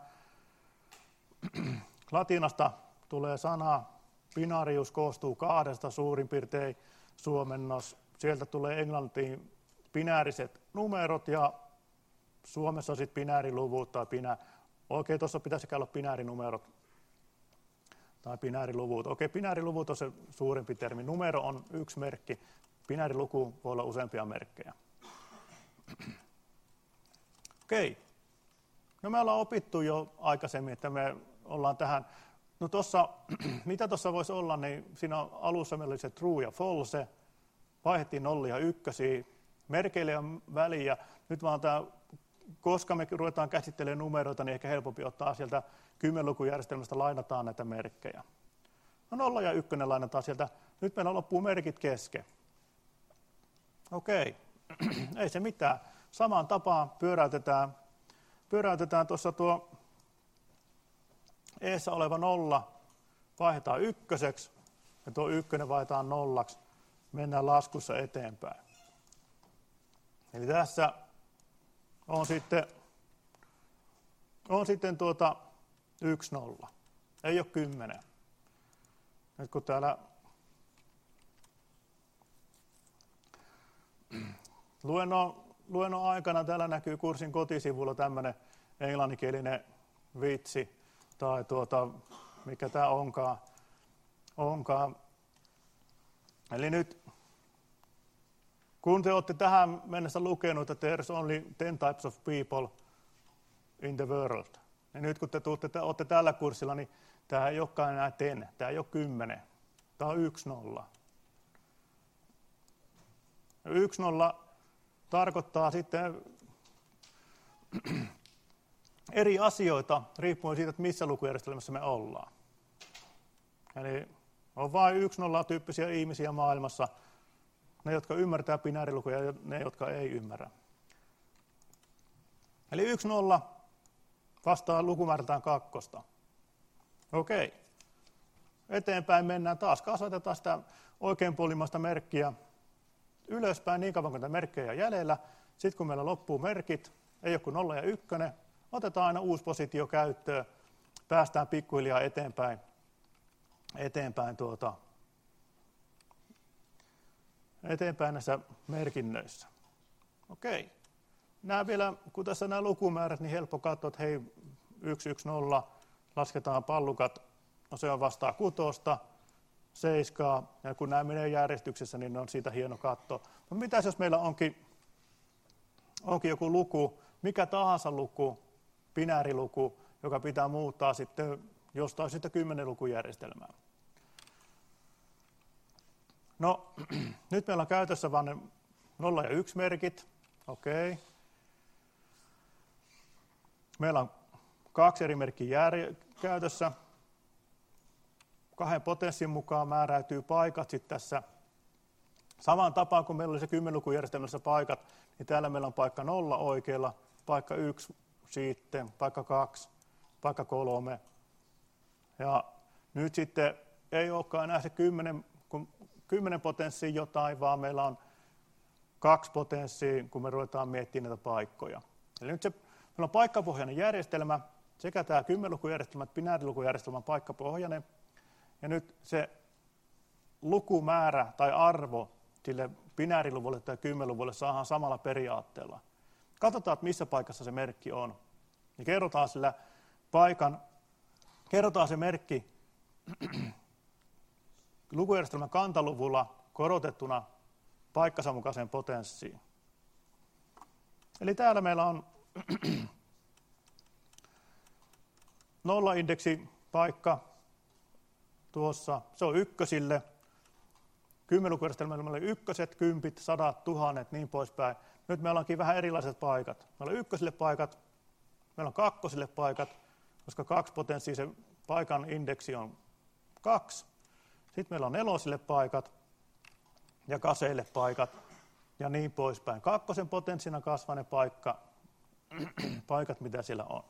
Latinasta tulee sana, binarius koostuu kahdesta suurin piirtein suomennos. Sieltä tulee englantiin binääriset numerot ja Suomessa on sitten binääriluvut tai binä... Okei, tuossa pitäisi olla binäärinumerot tai binääriluvut. Okei, binääriluvut on se suurempi termi. Numero on yksi merkki. Binääriluku voi olla useampia merkkejä. Okei. No me ollaan opittu jo aikaisemmin, että me ollaan tähän... No tossa, mitä tuossa voisi olla, niin siinä alussa meillä oli se true ja false. Vaihdettiin nollia ykkösiä. Merkeille on väliä. Nyt vaan tämä, koska me ruvetaan käsittelemään numeroita, niin ehkä helpompi ottaa sieltä kymmenlukujärjestelmästä lainataan näitä merkkejä. No nolla ja ykkönen lainataan sieltä. Nyt meillä loppuu merkit kesken. Okei, ei se mitään. Samaan tapaan pyöräytetään, pyöräytetään tuossa tuo eessä oleva nolla, vaihdetaan ykköseksi ja tuo ykkönen vaihdetaan nollaksi. Mennään laskussa eteenpäin. Eli tässä on sitten, on sitten tuota yksi nolla. Ei ole kymmenen. Nyt kun täällä luennon, luennon aikana täällä näkyy kurssin kotisivulla tämmöinen englanninkielinen vitsi, tai tuota, mikä tämä onkaan. onkaan. Eli nyt, kun te olette tähän mennessä lukenut, että there's only ten types of people in the world, niin nyt kun te tuutte, olette tällä kurssilla, niin tämä ei olekaan enää ten, tämä ei ole kymmenen, tämä on yksi nolla. Yksi nolla tarkoittaa sitten eri asioita riippuen siitä, että missä lukujärjestelmässä me ollaan. Eli on vain yksi nolla tyyppisiä ihmisiä maailmassa, ne, jotka ymmärtää binäärilukuja ja ne, jotka ei ymmärrä. Eli yksi nolla vastaa lukumäärältään kakkosta. Okei. Eteenpäin mennään taas. Kasvatetaan sitä oikeanpuolimmaista merkkiä ylöspäin niin kauan kuin merkkejä on jäljellä. Sitten kun meillä loppuu merkit, ei ole kuin nolla ja ykkönen, otetaan aina uusi positio käyttöön, päästään pikkuhiljaa eteenpäin eteenpäin, tuota, eteenpäin näissä merkinnöissä. Okei. Nämä vielä, kun tässä nämä lukumäärät, niin helppo katsoa, että hei, yksi yksi nolla, lasketaan pallukat, no se on vastaa kutosta, seiskaa, ja kun nämä menee järjestyksessä, niin ne on siitä hieno katsoa. No mitäs jos meillä onkin, onkin joku luku, mikä tahansa luku, binääriluku, joka pitää muuttaa sitten jostain sitä kymmenen lukujärjestelmää. No, nyt meillä on käytössä vain ne nolla ja yksi merkit. Okei. Meillä on kaksi eri merkkiä käytössä. Kahden potenssin mukaan määräytyy paikat sitten tässä. Samaan tapaan kuin meillä oli se kymmenlukujärjestelmässä paikat, niin täällä meillä on paikka nolla oikealla, paikka yksi sitten, paikka kaksi, paikka kolme. Ja nyt sitten ei olekaan enää se kymmenen, kun kymmenen potenssia jotain, vaan meillä on kaksi potenssia, kun me ruvetaan miettimään näitä paikkoja. Eli nyt se, meillä on paikkapohjainen järjestelmä, sekä tämä kymmenlukujärjestelmä että binäärilukujärjestelmä on paikkapohjainen. Ja nyt se lukumäärä tai arvo sille binääriluvulle tai kymmenluvulle saadaan samalla periaatteella. Katsotaan, että missä paikassa se merkki on. Ja kerrotaan sillä paikan, kerrotaan se merkki lukujärjestelmän kantaluvulla korotettuna paikkansa mukaiseen potenssiin. Eli täällä meillä on nollaindeksi paikka tuossa, se on ykkösille. Kymmenlukujärjestelmällä meillä oli ykköset, kympit, sadat, tuhannet, niin poispäin. Nyt meillä onkin vähän erilaiset paikat. Meillä on ykkösille paikat, meillä on kakkosille paikat, koska kaksi potenssia se paikan indeksi on kaksi. Sitten meillä on nelosille paikat ja kaseille paikat ja niin poispäin. Kakkosen potenssina kasvaa ne paikka, paikat, mitä siellä on.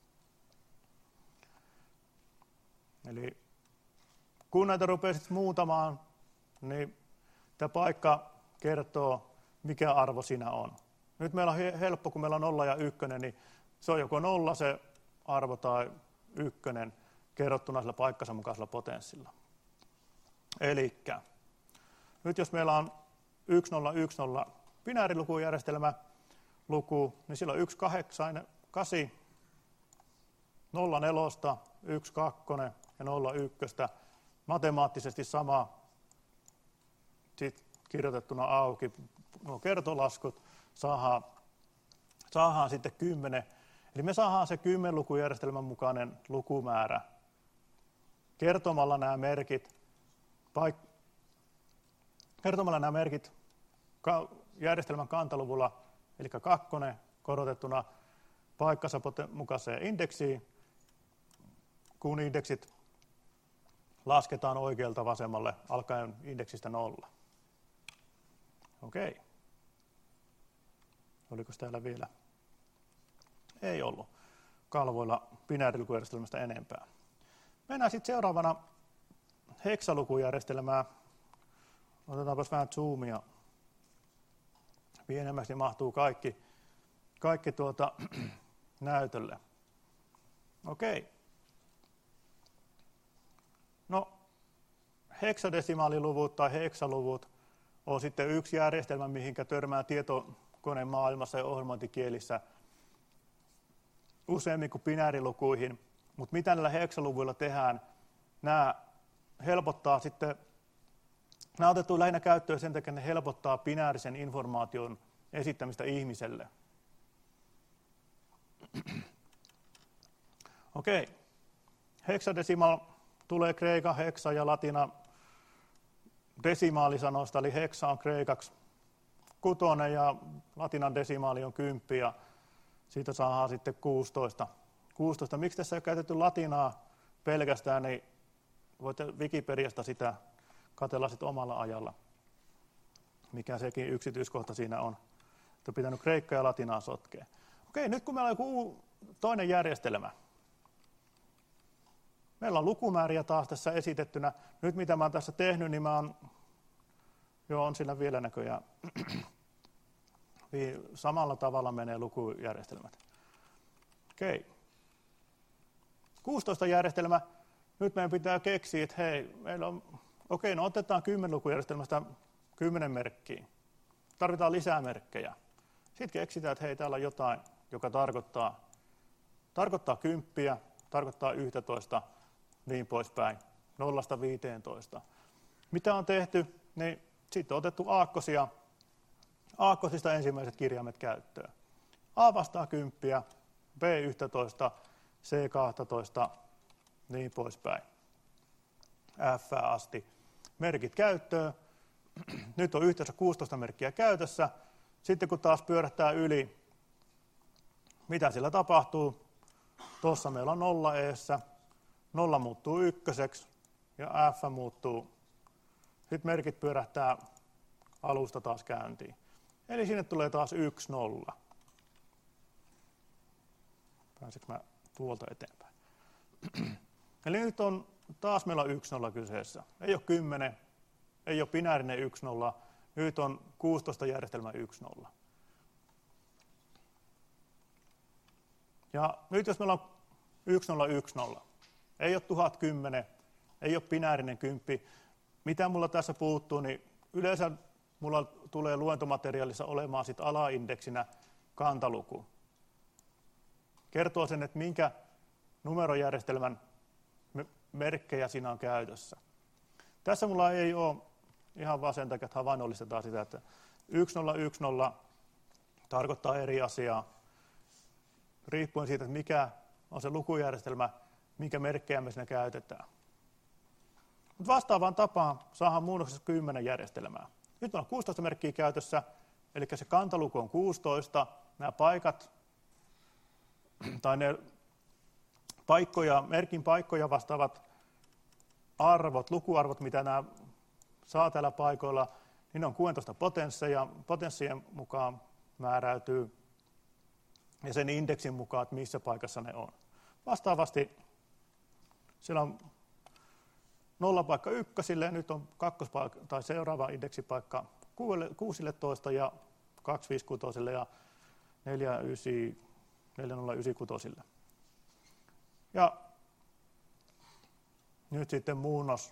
Eli kun näitä rupeaa sitten muutamaan, niin tämä paikka kertoo, mikä arvo siinä on. Nyt meillä on helppo, kun meillä on nolla ja ykkönen, niin se on joko nolla se arvo tai ykkönen kerrottuna sillä paikkansa mukaisella potenssilla. Elikkä nyt jos meillä on yksi nolla yksi nolla binäärilukujärjestelmä luku, niin sillä on yksi kahdeksan, kahdeksan, nolla neljä, yksi kaksi ja nolla yksi. Matemaattisesti sama, sitten kirjoitettuna auki, nuo kertolaskut, saadaan, saadaan sitten kymmenen. Eli me saadaan se kymmenlukujärjestelmän mukainen lukumäärä kertomalla nämä merkit, paik- kertomalla nämä merkit ka- järjestelmän kantaluvulla, eli kakkonen korotettuna paikkansa mukaiseen indeksiin, kun indeksit lasketaan oikealta vasemmalle alkaen indeksistä nolla. Okei. Oliko täällä vielä? Ei ollut kalvoilla binäärilukujärjestelmästä enempää. Mennään sitten seuraavana heksalukujärjestelmään. Otetaanpas vähän zoomia. Pienemmäksi niin mahtuu kaikki, kaikki tuota, näytölle. Okei. No, heksadesimaaliluvut tai heksaluvut on sitten yksi järjestelmä, mihinkä törmää tietokoneen maailmassa ja ohjelmointikielissä useammin kuin binäärilukuihin. Mutta mitä näillä heksaluvuilla tehdään, nämä helpottaa sitten, nämä on otettu lähinnä käyttöön sen takia, että ne helpottaa binäärisen informaation esittämistä ihmiselle. Okei, heksadesimal tulee kreikan heksa ja latina desimaalisanoista, eli heksa on kreikaksi kutonen ja latinan desimaali on kymppi ja siitä saadaan sitten kuusitoista. kuusitoista. Miksi tässä ei ole käytetty latinaa pelkästään, niin voitte Wikipediasta sitä katsella sitten omalla ajalla, mikä sekin yksityiskohta siinä on. Että on pitänyt kreikkaa ja latinaa sotkea. Okei, nyt kun meillä on joku toinen järjestelmä. Meillä on lukumääriä taas tässä esitettynä. Nyt mitä mä oon tässä tehnyt, niin mä oon, joo on sillä vielä näköjään, samalla tavalla menee lukujärjestelmät. Okei. kuusitoista järjestelmä, nyt meidän pitää keksiä, että hei, meillä on, okei, no otetaan kymmenlukujärjestelmästä kymmenen merkkiä. Tarvitaan lisää merkkejä. Sitten keksitään, että hei, täällä on jotain, joka tarkoittaa, tarkoittaa kymppiä, tarkoittaa yksitoista, niin poispäin, nollasta viiteentoista. Mitä on tehty? Niin sitten on otettu aakkosia, aakkosista ensimmäiset kirjaimet käyttöön. A vastaa kymppiä, B yksitoista, C kaksitoista, niin poispäin. F asti. Merkit käyttöön. Nyt on yhteensä kuusitoista merkkiä käytössä. Sitten kun taas pyörähtää yli, mitä sillä tapahtuu? Tuossa meillä on nolla eessä. Nolla muuttuu ykköseksi ja F muuttuu. Sitten merkit pyörähtää alusta taas käyntiin. Eli sinne tulee taas yksi nolla. Pääsekö mä tuolta eteenpäin? Eli nyt on taas meillä on yksi nolla kyseessä. Ei ole kymmenen, ei ole binäärinen yksi nolla. Nyt on kuusitoista järjestelmä yksi nolla. Ja nyt jos meillä on yksi nolla yksi nolla, ei ole tuhat kymmenen, ei ole binäärinen kymppi. Mitä mulla tässä puuttuu, niin yleensä mulla tulee luentomateriaalissa olemaan sit alaindeksinä kantaluku. Kertoo sen, että minkä numerojärjestelmän merkkejä siinä on käytössä. Tässä mulla ei ole ihan vaan sen takia, että havainnollistetaan sitä, että yksi nolla yksi nolla tarkoittaa eri asiaa, riippuen siitä, että mikä on se lukujärjestelmä, minkä merkkejä me siinä käytetään. Mutta vastaavaan tapaan saadaan muunnoksessa kymmenen järjestelmää. Nyt on kuusitoista merkkiä käytössä, eli se kantaluku on kuusitoista. Nämä paikat, tai ne paikkoja, merkin paikkoja vastaavat arvot, lukuarvot, mitä nämä saa tällä paikoilla, niin on kuusitoista potensseja. Potenssien mukaan määräytyy ja sen indeksin mukaan, että missä paikassa ne on. Vastaavasti siellä on nolla paikka ykkösille, ja nyt on kakkospaikka, tai seuraava indeksipaikka kuusitoista ja kaksisataaviisikymmentäkuusi ja neljä nolla yhdeksän kuusi. Ja nyt sitten muunnos.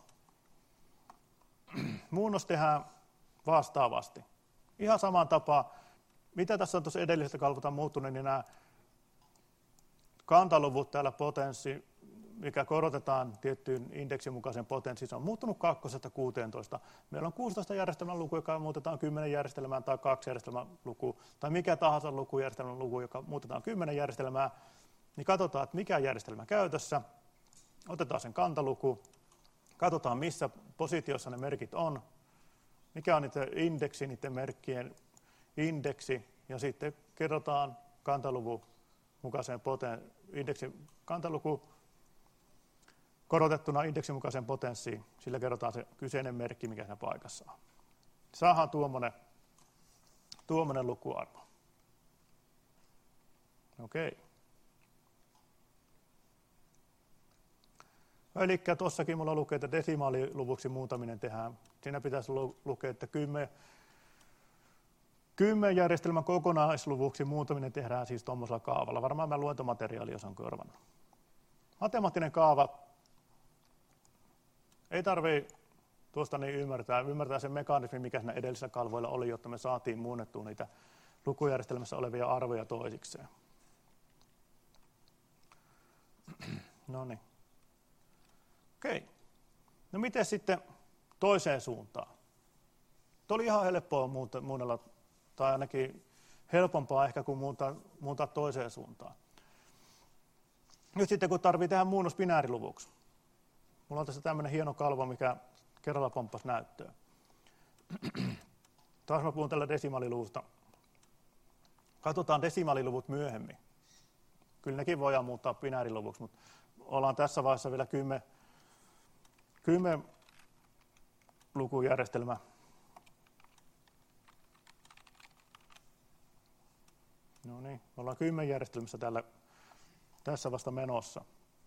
Muunnos tehdään vastaavasti. Ihan samaan tapaan, mitä tässä on tuossa edellisestä kalvolta muuttunut, niin nämä kantaluvut täällä potenssi, mikä korotetaan tiettyyn indeksin mukaisen potenssiin, se on muuttunut kakkosesta kuuteentoista. Meillä on kuusitoista järjestelmän luku, joka muutetaan kymmenen järjestelmään, tai kaksi järjestelmän luku, tai mikä tahansa lukujärjestelmän luku, joka muutetaan kymmenen järjestelmää, niin katsotaan, että mikä järjestelmä käytössä, otetaan sen kantaluku, katsotaan missä positiossa ne merkit on, mikä on niiden indeksi, niiden merkkien indeksi, ja sitten kerrotaan kantaluvun mukaiseen poten, indeksi, kantaluku korotettuna indeksin mukaiseen potenssiin, sillä kerrotaan se kyseinen merkki, mikä siinä paikassa on. Saadaan tuommoinen, tuommoinen lukuarvo. Okei. Eli tuossakin minulla lukee, että desimaaliluvuksi muuntaminen tehdään. Siinä pitäisi lukea, että kymmenen järjestelmän kokonaisluvuksi muuntaminen tehdään siis tuommoisella kaavalla. Varmaan mä luentomateriaali jos on korvannut. Matemaattinen kaava. Ei tarvitse tuosta niin ymmärtää. Ymmärtää sen mekanismin, mikä siinä edellisillä kalvoilla oli, jotta me saatiin muunnettua niitä lukujärjestelmässä olevia arvoja toisikseen. No niin. Okei. No miten sitten toiseen suuntaan? Tuo oli ihan helppoa muunnella, tai ainakin helpompaa ehkä kuin muuntaa, muuntaa toiseen suuntaan. Nyt sitten kun tarvitsee tehdä muunnos binääriluvuksi. Mulla on tässä tämmöinen hieno kalvo, mikä kerralla pomppasi näyttöön. Taas mä puhun tällä desimaaliluvusta. Katsotaan desimaaliluvut myöhemmin. Kyllä nekin voidaan muuttaa binääriluvuksi, mutta ollaan tässä vaiheessa vielä kymmenen, kymmenen lukujärjestelmä. No niin, me ollaan kymmenen järjestelmässä tällä, tässä vasta menossa.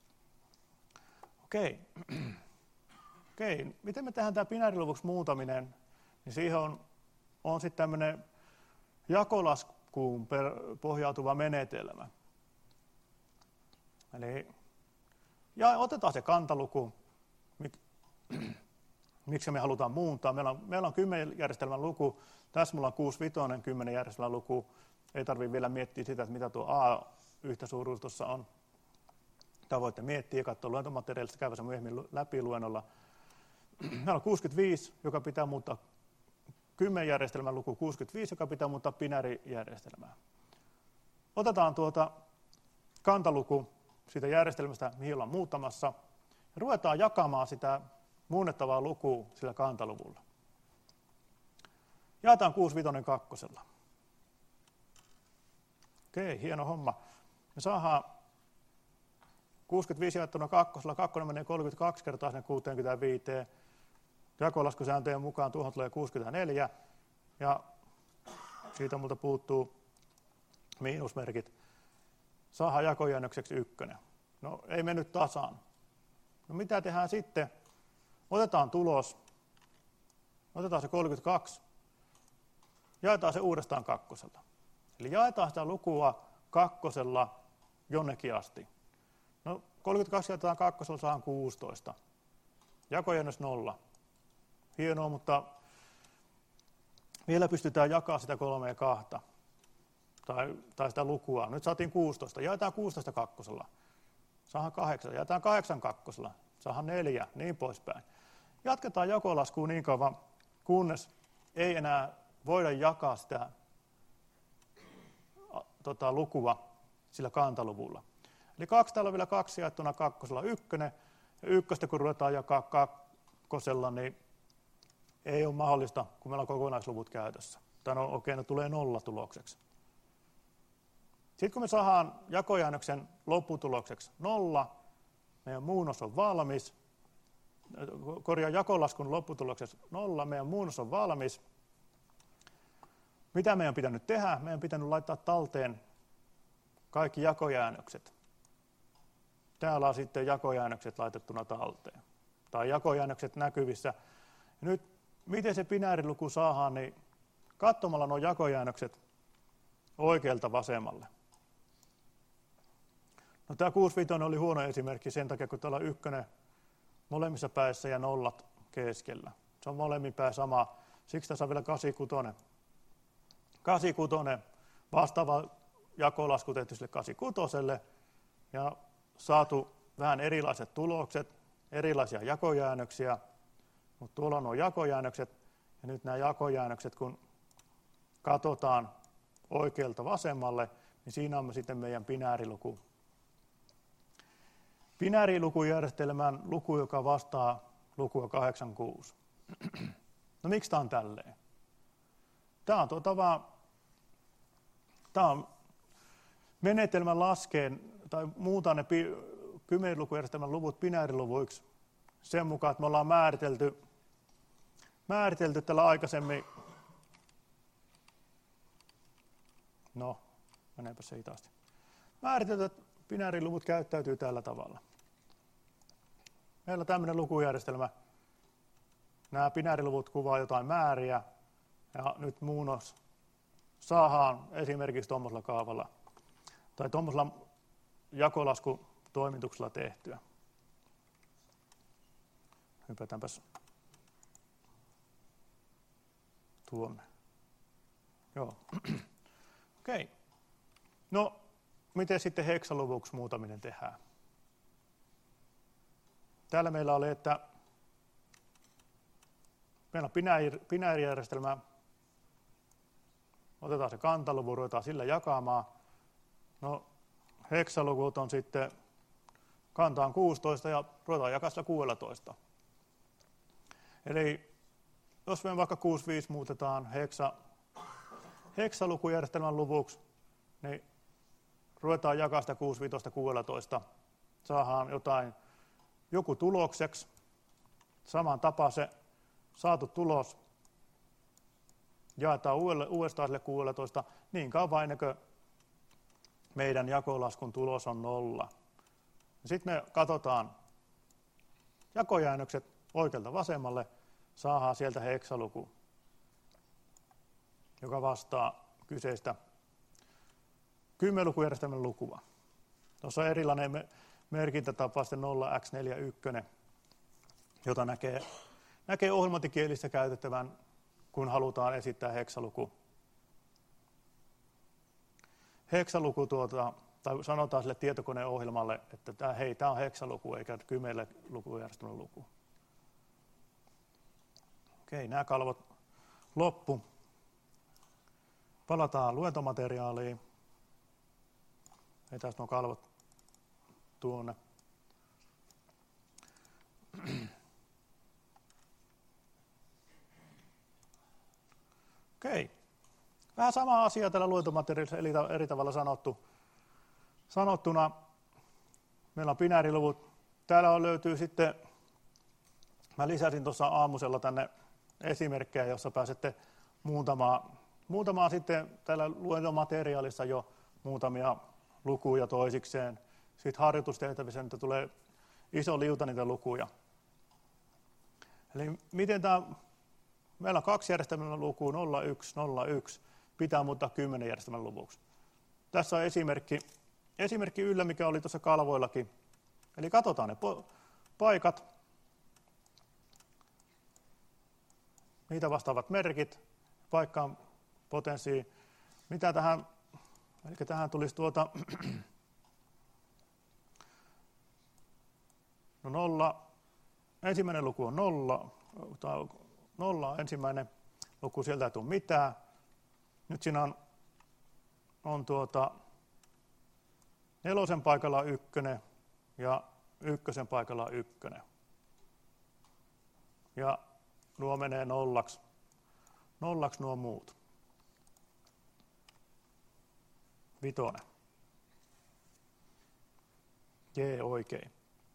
Okei. Okei, miten me tehdään tämä binääriluvuksi muuntaminen? Niin siihen on, on sitten tämmöinen jakolaskuun per, pohjautuva menetelmä. Eli Ja otetaan se kantaluku, mik, miksi me halutaan muuntaa. Meillä on, meillä on kymmenen järjestelmän luku, tässä mulla on kuusi viisi kymmenen järjestelmän luku. Ei tarvitse vielä miettiä sitä, että mitä tuo A yhtä suuruus tuossa on. Tämä voitte miettiä ja katsoa luentomateriaalista, käydä se myöhemmin läpi luennolla. Meillä on kuusikymmentäviisi, joka pitää muuttaa kymmenen järjestelmän luku kuusikymmentäviisi, joka pitää muuttaa binäärijärjestelmää. Otetaan tuota kantaluku siitä järjestelmästä, mihin ollaan muuttamassa, ja ruvetaan jakamaan sitä muunnettavaa lukua sillä kantaluvulla. Jaetaan kuusi viisi kakkosella. Okei, hieno homma. Me saadaan kuusikymmentäviisi jaettuna kakkosella, kakkonen menee kolmekymmentäkaksi kertaa sinne kuusikymmentäviisi. Jakolaskusääntöjen mukaan tuohon tulee kuusikymmentäneljä, ja siitä multa puuttuu miinusmerkit. Saadaan jakojäännökseksi ykkönen. No ei mennyt tasaan. No mitä tehdään sitten? Otetaan tulos, otetaan se kolmekymmentäkaksi, jaetaan se uudestaan kakkosella. Eli jaetaan sitä lukua kakkosella jonnekin asti. No kolmekymmentäkaksi jaetaan kakkosella, saadaan kuusitoista. Jakojäännös nolla. Hienoa, mutta vielä pystytään jakamaan sitä kolmea kahta. Tai, tai sitä lukua. Nyt saatiin kuusitoista. Jaetaan kuusitoista kakkosella. Saadaan kahdeksan. Jaetaan kahdeksan kakkosella. Saadaan neljä. Niin poispäin. Jatketaan jakolaskua niin kauan, kunnes ei enää voida jakaa sitä tota, lukua sillä kantaluvulla. Eli kaksi täällä on vielä kaksi jaettuna kakkosella ykkönen. Ja ykköstä kun ruvetaan jakaa kakkosella, niin ei ole mahdollista, kun meillä on kokonaisluvut käytössä. Tai no okei, okay, ne tulee nolla tulokseksi. Sitten kun me saadaan jakojäännöksen lopputulokseksi nolla, meidän muunnos on valmis. Korjaan jakolaskun lopputulokseksi nolla, meidän muunnos on valmis. Mitä meidän on pitänyt tehdä? Meidän on pitänyt laittaa talteen kaikki jakojäännökset. Täällä on sitten jakojäännökset laitettuna talteen. Tai jakojäännökset näkyvissä. Ja nyt, miten se binääriluku saadaan, niin katsomalla nuo jakojäännökset oikealta vasemmalle. No, tämä kuusi viisi oli huono esimerkki sen takia, kun täällä on ykkönen molemmissa päissä ja nollat keskellä. Se on molemmin päin sama. Siksi tässä on vielä kahdeksankymmentäkuusi. kahdeksankymmentäkuusi vastaava jakolasku tehty sille kahdeksankymmentäkuusi ja saatu vähän erilaiset tulokset, erilaisia jakojäännöksiä, mutta tuolla on nuo jakojäännökset ja nyt nämä jakojäännökset, kun katsotaan oikealta vasemmalle, niin siinä on sitten meidän binääriluku. Binäärilukujärjestelmän luku, joka vastaa lukua kahdeksankymmentäkuusi. No miksi tämä on tälleen? Tämä on, tuota vaan, tämä on menetelmän laskeen tai muuta ne kymmenlukujärjestelmän luvut binääriluvuiksi sen mukaan, että me ollaan määritelty, määritelty tällä aikaisemmin. No, meneepä se hitaasti. Määritelty, että binääriluvut käyttäytyy tällä tavalla. Meillä on tämmöinen lukujärjestelmä. Nämä binääriluvut kuvaa jotain määriä, ja nyt muunnos saadaan esimerkiksi tuommoisella kaavalla tai tuommoisella jakolaskutoimituksella tehtyä. Hypätäänpäs tuonne. Joo. Okei. Okay. No, miten sitten heksaluvuksi muutaminen tehdään? Täällä meillä oli, että meillä on binäärijärjestelmä. Otetaan se kantaluvu, ruvetaan sillä jakamaan. No, heksaluvut on sitten, kanta on kuusitoista ja ruvetaan jakaa sillä kuusitoista. Eli jos me vaikka kuusikymmentäviisi muutetaan heksa, heksalukujärjestelmän luvuksi, niin ruvetaan jakaa sitä kuusikymmentäviisi kuusitoista. Saadaan jotain, joku tulokseksi. Saman tapaan se saatu tulos jaetaan uudestaan sille kuusitoista niin kauan ennen kuin meidän jakolaskun tulos on nolla. Sitten me katsotaan jakojäännökset oikealta vasemmalle, saadaan sieltä heksaluku, joka vastaa kyseistä kymmenlukujärjestelmän lukua. Tuossa on erilainen merkintätapa sitten nolla yksi neljä yksi, jota näkee, näkee ohjelmointikielissä käytettävän, kun halutaan esittää heksaluku. Heksaluku tuota, tai sanotaan sille tietokoneohjelmalle, että tämä, hei, tämä on heksaluku eikä kymmenelle lukujärjestelmän luku. Okei, nämä kalvot loppu. Palataan luentomateriaaliin. Heitäis nuo kalvot tuonne. Okei. Vähän sama asia tällä luentomateriaalissa, eli eri tavalla sanottu. sanottuna. Meillä on binääriluvut. Täällä löytyy sitten, mä lisäsin tuossa aamusella tänne esimerkkejä, jossa pääsette muutamaan, muutamaan sitten täällä luentomateriaalissa jo muutamia lukuja toisikseen. Sitten harjoitustehtävissä niitä tulee iso liuta niitä lukuja. Eli miten tämä, meillä on kaksi järjestelmän lukua, nolla yksi nolla yksi, pitää muuttaa kymmenen järjestelmän luvuksi. Tässä on esimerkki, esimerkki yllä, mikä oli tuossa kalvoillakin. Eli katsotaan ne paikat, niitä vastaavat merkit, paikkaan, potenssiin. Mitä tähän, eli tähän tulisi tuota, no nolla, ensimmäinen luku on nolla, tai nolla on ensimmäinen luku, sieltä ei tule mitään. Nyt siinä on, on tuota, nelosen paikalla ykkönen ja ykkösen paikalla ykkönen. Ja nuo menee nollaksi, nollaksi nuo muut. Vitonen. Jee, oikein.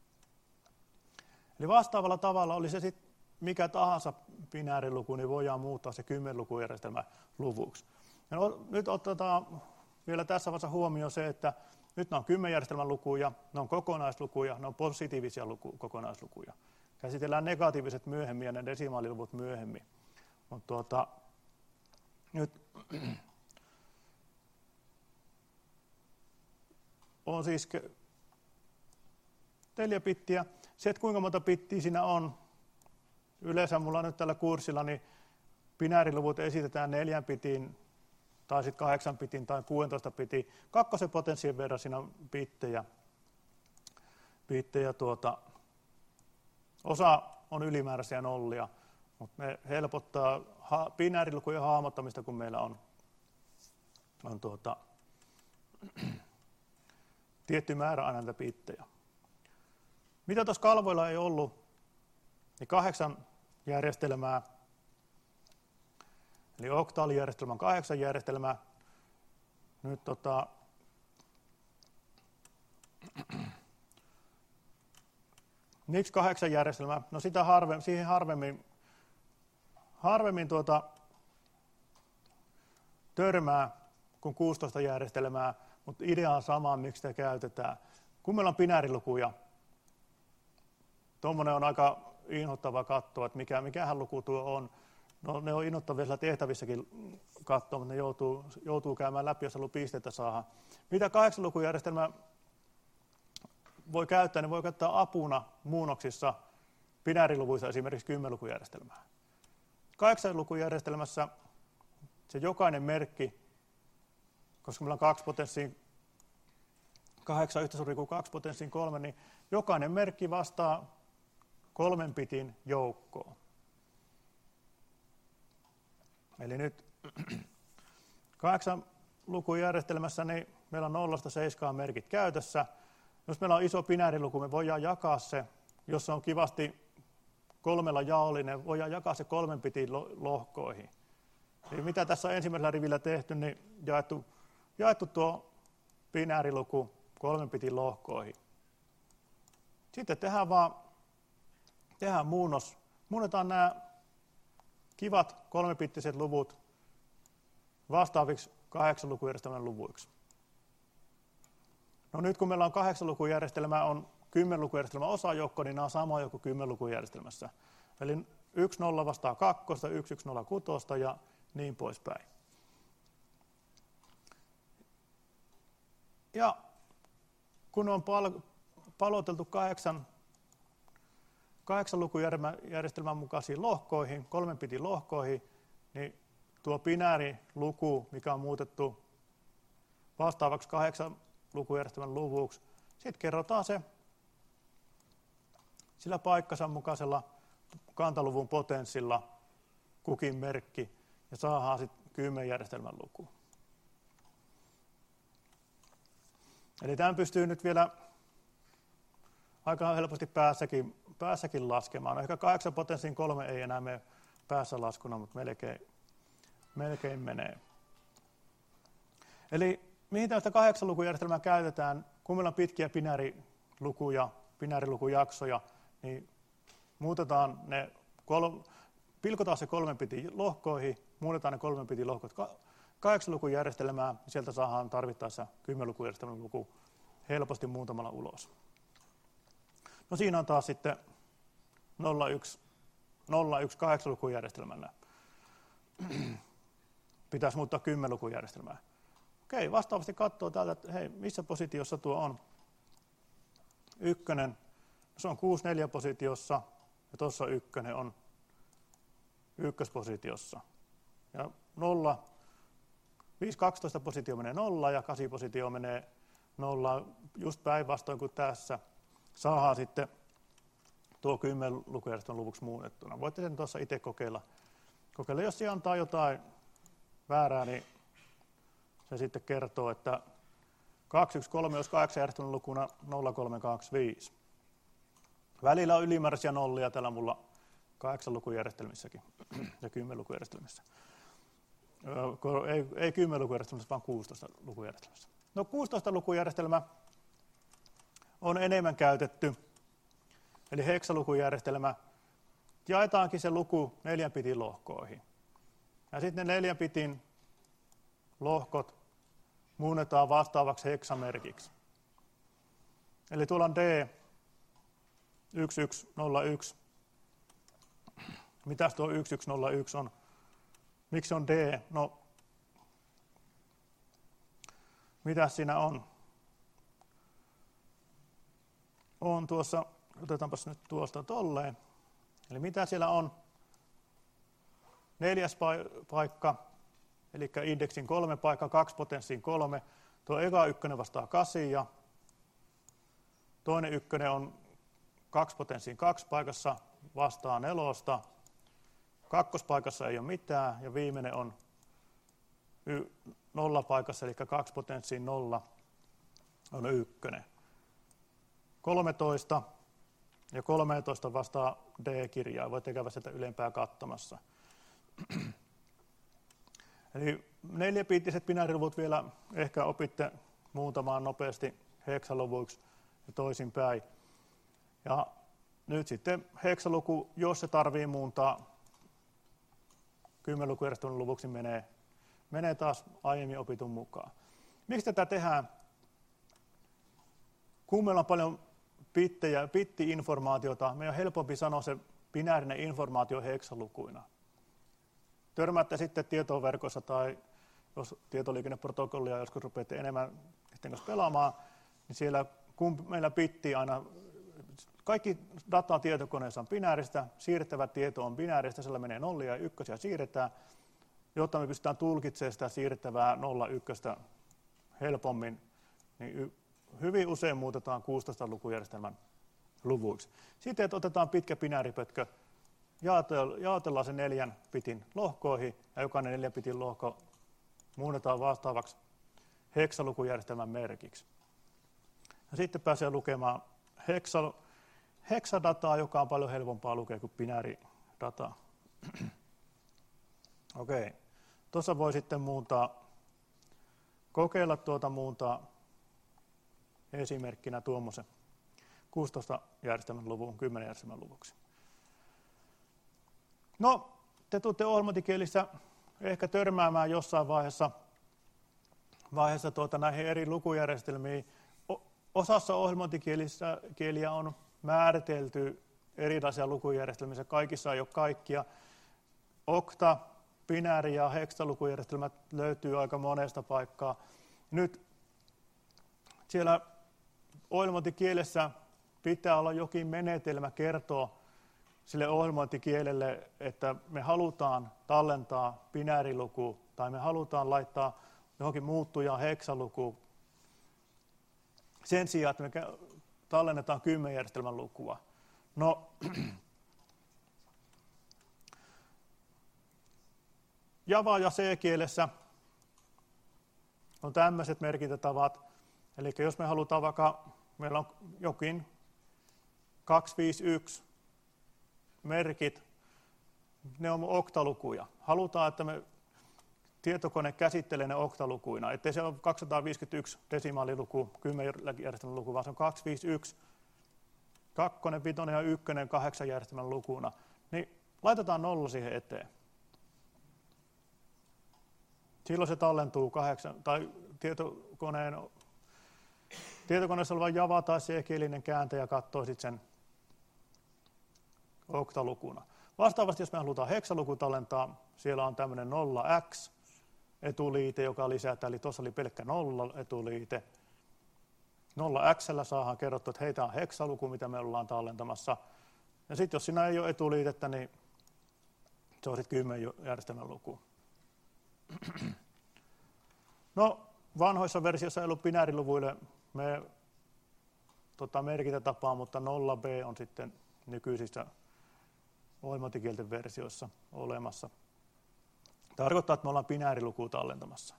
Eli vastaavalla tavalla oli se sitten mikä tahansa binääriluku, niin voidaan muuttaa se kymmenlukujärjestelmä luvuksi. Ja no, nyt otetaan vielä tässä vaiheessa huomioon se, että nyt ne on kymmenjärjestelmän lukuja, ne on kokonaislukuja, ne on positiivisia luku, kokonaislukuja. Käsitellään negatiiviset myöhemmin ja ne desimaaliluvut myöhemmin. Mutta tuota, nyt on siis neljä bittiä. Se, että kuinka monta bittiä siinä on, yleensä mulla nyt tällä kurssilla, niin binääriluvut esitetään neljän bitin, tai sitten kahdeksan bitin tai kuusitoista bitin. Kakkosen potenssien verran siinä on bittejä. bittejä tuota, osa on ylimääräisiä nollia, mutta ne helpottaa ha- binäärilukujen hahmottamista, kun meillä on, on tuota, tietty määrä aina näitä bittejä. Mitä tuossa kalvoilla ei ollut, niin kahdeksan järjestelmää, eli oktaalijärjestelmän kahdeksan järjestelmää. Nyt tota, miksi kahdeksan järjestelmää? No sitä harve, siihen harvemmin, harvemmin tuota, törmää kuin kuusitoista järjestelmää, mutta idea on sama, miksi sitä käytetään. Kun meillä on binäärilukuja, tuommoinen on aika inhottava katsoa, että mikä, mikähän luku tuo on. No, ne on innoittavissa tehtävissäkin katsoa, mutta ne joutuu, joutuu käymään läpi, jos haluaa pisteitä saada. Mitä kahdeksan lukujärjestelmä voi käyttää, niin voi käyttää apuna muunnoksissa binääriluvuissa esimerkiksi kymmenlukujärjestelmää. Kahdeksan lukujärjestelmässä se jokainen merkki, koska meillä on kaksi potenssiin, kahdeksan yhtä suuri kuin kaksi potenssiin kolme, niin jokainen merkki vastaa kolmen bitin joukkoon. Eli nyt kahdeksan lukujärjestelmässä niin meillä on nollasta seiskaan merkit käytössä. Jos meillä on iso binääriluku, me voidaan jakaa se, jos se on kivasti kolmella jaollinen, voidaan jakaa se kolmen bitin lohkoihin. Eli mitä tässä on ensimmäisellä rivillä tehty, niin jaettu, jaettu tuo binääriluku kolmen bitin lohkoihin. Sitten tehdään vaan tehdään muunnos. Muunnetaan nämä kivat kolmebittiset luvut vastaaviksi kahdeksan lukujärjestelmän luvuiksi. No nyt kun meillä on kahdeksan lukujärjestelmä, on kymmenen lukujärjestelmän osajoukko, niin nämä on samoja kuin kymmenen lukujärjestelmässä. Eli yksi nolla vastaa kakkosta, yksi yksi nolla kutosta ja niin poispäin. Ja kun on pal- paloteltu kahdeksan, kahdeksan lukujärjestelmän mukaisiin lohkoihin, kolmen bitin lohkoihin, niin tuo binääriluku, mikä on muutettu vastaavaksi kahdeksan lukujärjestelmän luvuksi, sitten kerrotaan se sillä paikkansa mukaisella kantaluvun potenssilla kukin merkki ja saadaan sitten kymmenjärjestelmän luku. Eli tämän pystyy nyt vielä aika helposti päässäkin, päässäkin laskemaan. No ehkä kahdeksan potenssiin kolme ei enää mene päässä laskuna, mutta melkein, melkein menee. Eli mihin tällaista kahdeksan lukujärjestelmää käytetään, kun meillä on pitkiä binäärilukuja, binäärilukujaksoja, niin muutetaan ne, kol, pilkotaan se kolmen bitin lohkoihin, muutetaan ne kolmen bitin lohkot kahdeksan lukujärjestelmää, niin sieltä saadaan tarvittaessa kymmenen lukujärjestelmän luku helposti muutamalla ulos. No siinä on taas sitten nolla yksi kahdeksan lukujärjestelmällä. Pitäisi muuttaa kymmenen lukujärjestelmää. Okei, vastaavasti katsoo täältä, että hei, missä positiossa tuo on. Ykkönen, se on kuusi neljä positiossa, ja tuossa ykkönen on ykköspositiossa. Ja nolla, viisi kaksitoista positio menee nolla ja kahdeksan positio menee nolla, just päinvastoin kuin tässä. Saadaan sitten tuo kymmenen lukujärjestelmän luvuksi muunnettuna. Voitte sen tuossa itse kokeilla. kokeilla. Jos se antaa jotain väärää, niin se sitten kertoo, että kaksi yksi kolme olisi kahdeksan järjestelmän lukuna nolla kolme kaksi viisi. Välillä on ylimääräisiä nollia täällä mulla kahdeksan lukujärjestelmissäkin ja kymmenen lukujärjestelmissä. Ei, ei kymmenen lukujärjestelmässä, vaan kuusitoista lukujärjestelmässä. No kuusitoista lukujärjestelmä on enemmän käytetty, eli heksalukujärjestelmä. Jaetaankin se luku neljän bitin lohkoihin. Ja sitten ne neljän bitin lohkot muunnetaan vastaavaksi heksamerkiksi. Eli tuolla on D yksi yksi nolla yksi. Mitäs tuo yksi yksi nolla yksi on? Miksi on D? No, mitäs siinä on? On tuossa, otetaanpas nyt tuosta tolleen. Eli mitä siellä on? Neljäs paikka, eli indeksin kolme paikka, kaksi potenssiin kolme. Tuo eka ykkönen vastaa kahdeksan ja toinen ykkönen on kaksi potenssiin kaksi paikassa vastaa nelosta. Kakkospaikassa ei ole mitään ja viimeinen on y- nolla paikassa, eli kaksi potenssiin nolla on ykkönen. kolmetoista ja kolmetoista vastaa D-kirjaa, voitte käydä sieltä ylempää katsomassa. Eli neljäbiittiset binääriluvut vielä ehkä opitte muutamaan nopeasti heksaluvuiksi ja toisinpäin. Ja nyt sitten heksaluku, jos se tarvii muuntaa kymmenen lukujärjestelmän luvuksi, menee, menee taas aiemmin opitun mukaan. Miksi tätä tehdään? Kun meillä on paljon bittejä, bitti-informaatiota, meidän on helpompi sanoa se binäärinen informaatio heksalukuina. Törmäätte sitten tietoverkossa tai jos tietoliikenneprotokollia joskus rupeatte enemmän pelaamaan, niin siellä kun meillä bitti aina, kaikki data tietokoneessa on binääristä, siirrettävä tieto on binääristä, siellä menee nollia ja ykkösiä siirretään, jotta me pystytään tulkitsemaan sitä siirrettävää nolla ykköstä helpommin, niin hyvin usein muutetaan kuusitoista lukujärjestelmän luvuiksi. Sitten että otetaan pitkä binääripötkö, jaotellaan se neljän bitin lohkoihin ja jokainen neljän bitin lohko muunnetaan vastaavaksi heksalukujärjestelmän merkiksi. Ja sitten pääsee lukemaan heksa, heksadataa, joka on paljon helpompaa lukea kuin binääridataa. Okei, tuossa voi sitten muuntaa, kokeilla tuota muuntaa esimerkkinä tuommoisen kuusitoista järjestelmän luvun kymmenen järjestelmän luvuksi. No, te tulette ohjelmointikielissä ehkä törmäämään jossain vaiheessa, vaiheessa tuota, näihin eri lukujärjestelmiin. Osassa ohjelmointikieliä on määritelty erilaisia lukujärjestelmiä, kaikissa ei ole kaikkia. Okta, binääri- ja heksalukujärjestelmät löytyy aika monesta paikkaa. Nyt siellä ohjelmointikielessä pitää olla jokin menetelmä kertoa sille ohjelmointikielelle, että me halutaan tallentaa binääriluku tai me halutaan laittaa johonkin muuttujaan heksaluku sen sijaan, että me tallennetaan kymmenjärjestelmän lukua. No, Java- ja C-kielessä on tämmöiset merkintätavat. Eli jos me halutaan vaikka, meillä on jokin kaksisataaviisikymmentäyksi merkit, ne on oktalukuja. Halutaan, että me tietokone käsittelee ne oktalukuina, ettei se ole kaksisataaviisikymmentäyksi desimaaliluku, kymmenen järjestelmän luku, vaan se on kaksisataaviisikymmentäyksi, kakkonen, vitonen ja ykkönen kahdeksan järjestelmän lukuna. Niin laitetaan nolla siihen eteen. Silloin se tallentuu kahdeksan, tai tietokoneen, tietokoneessa oleva Java- tai C-kielinen kääntäjä katsoo sitten sen oktalukuna. Vastaavasti, jos me halutaan heksaluku tallentaa, siellä on tämmöinen nolla x etuliite, joka lisätään, eli tuossa oli pelkkä nolla etuliite. nolla x:llä saadaan kerrottu, että hei, tämä on heksaluku, mitä me ollaan tallentamassa. Ja sitten jos siinä ei ole etuliitettä, niin se on sitten kymmenen järjestelmän luku. No, vanhoissa versioissa ei ollut binääriluvuille me, tota, merkintätapaa, mutta nolla b on sitten nykyisissä ohjelmointikielten versioissa olemassa. Tarkoittaa, että me ollaan binäärilukua tallentamassa.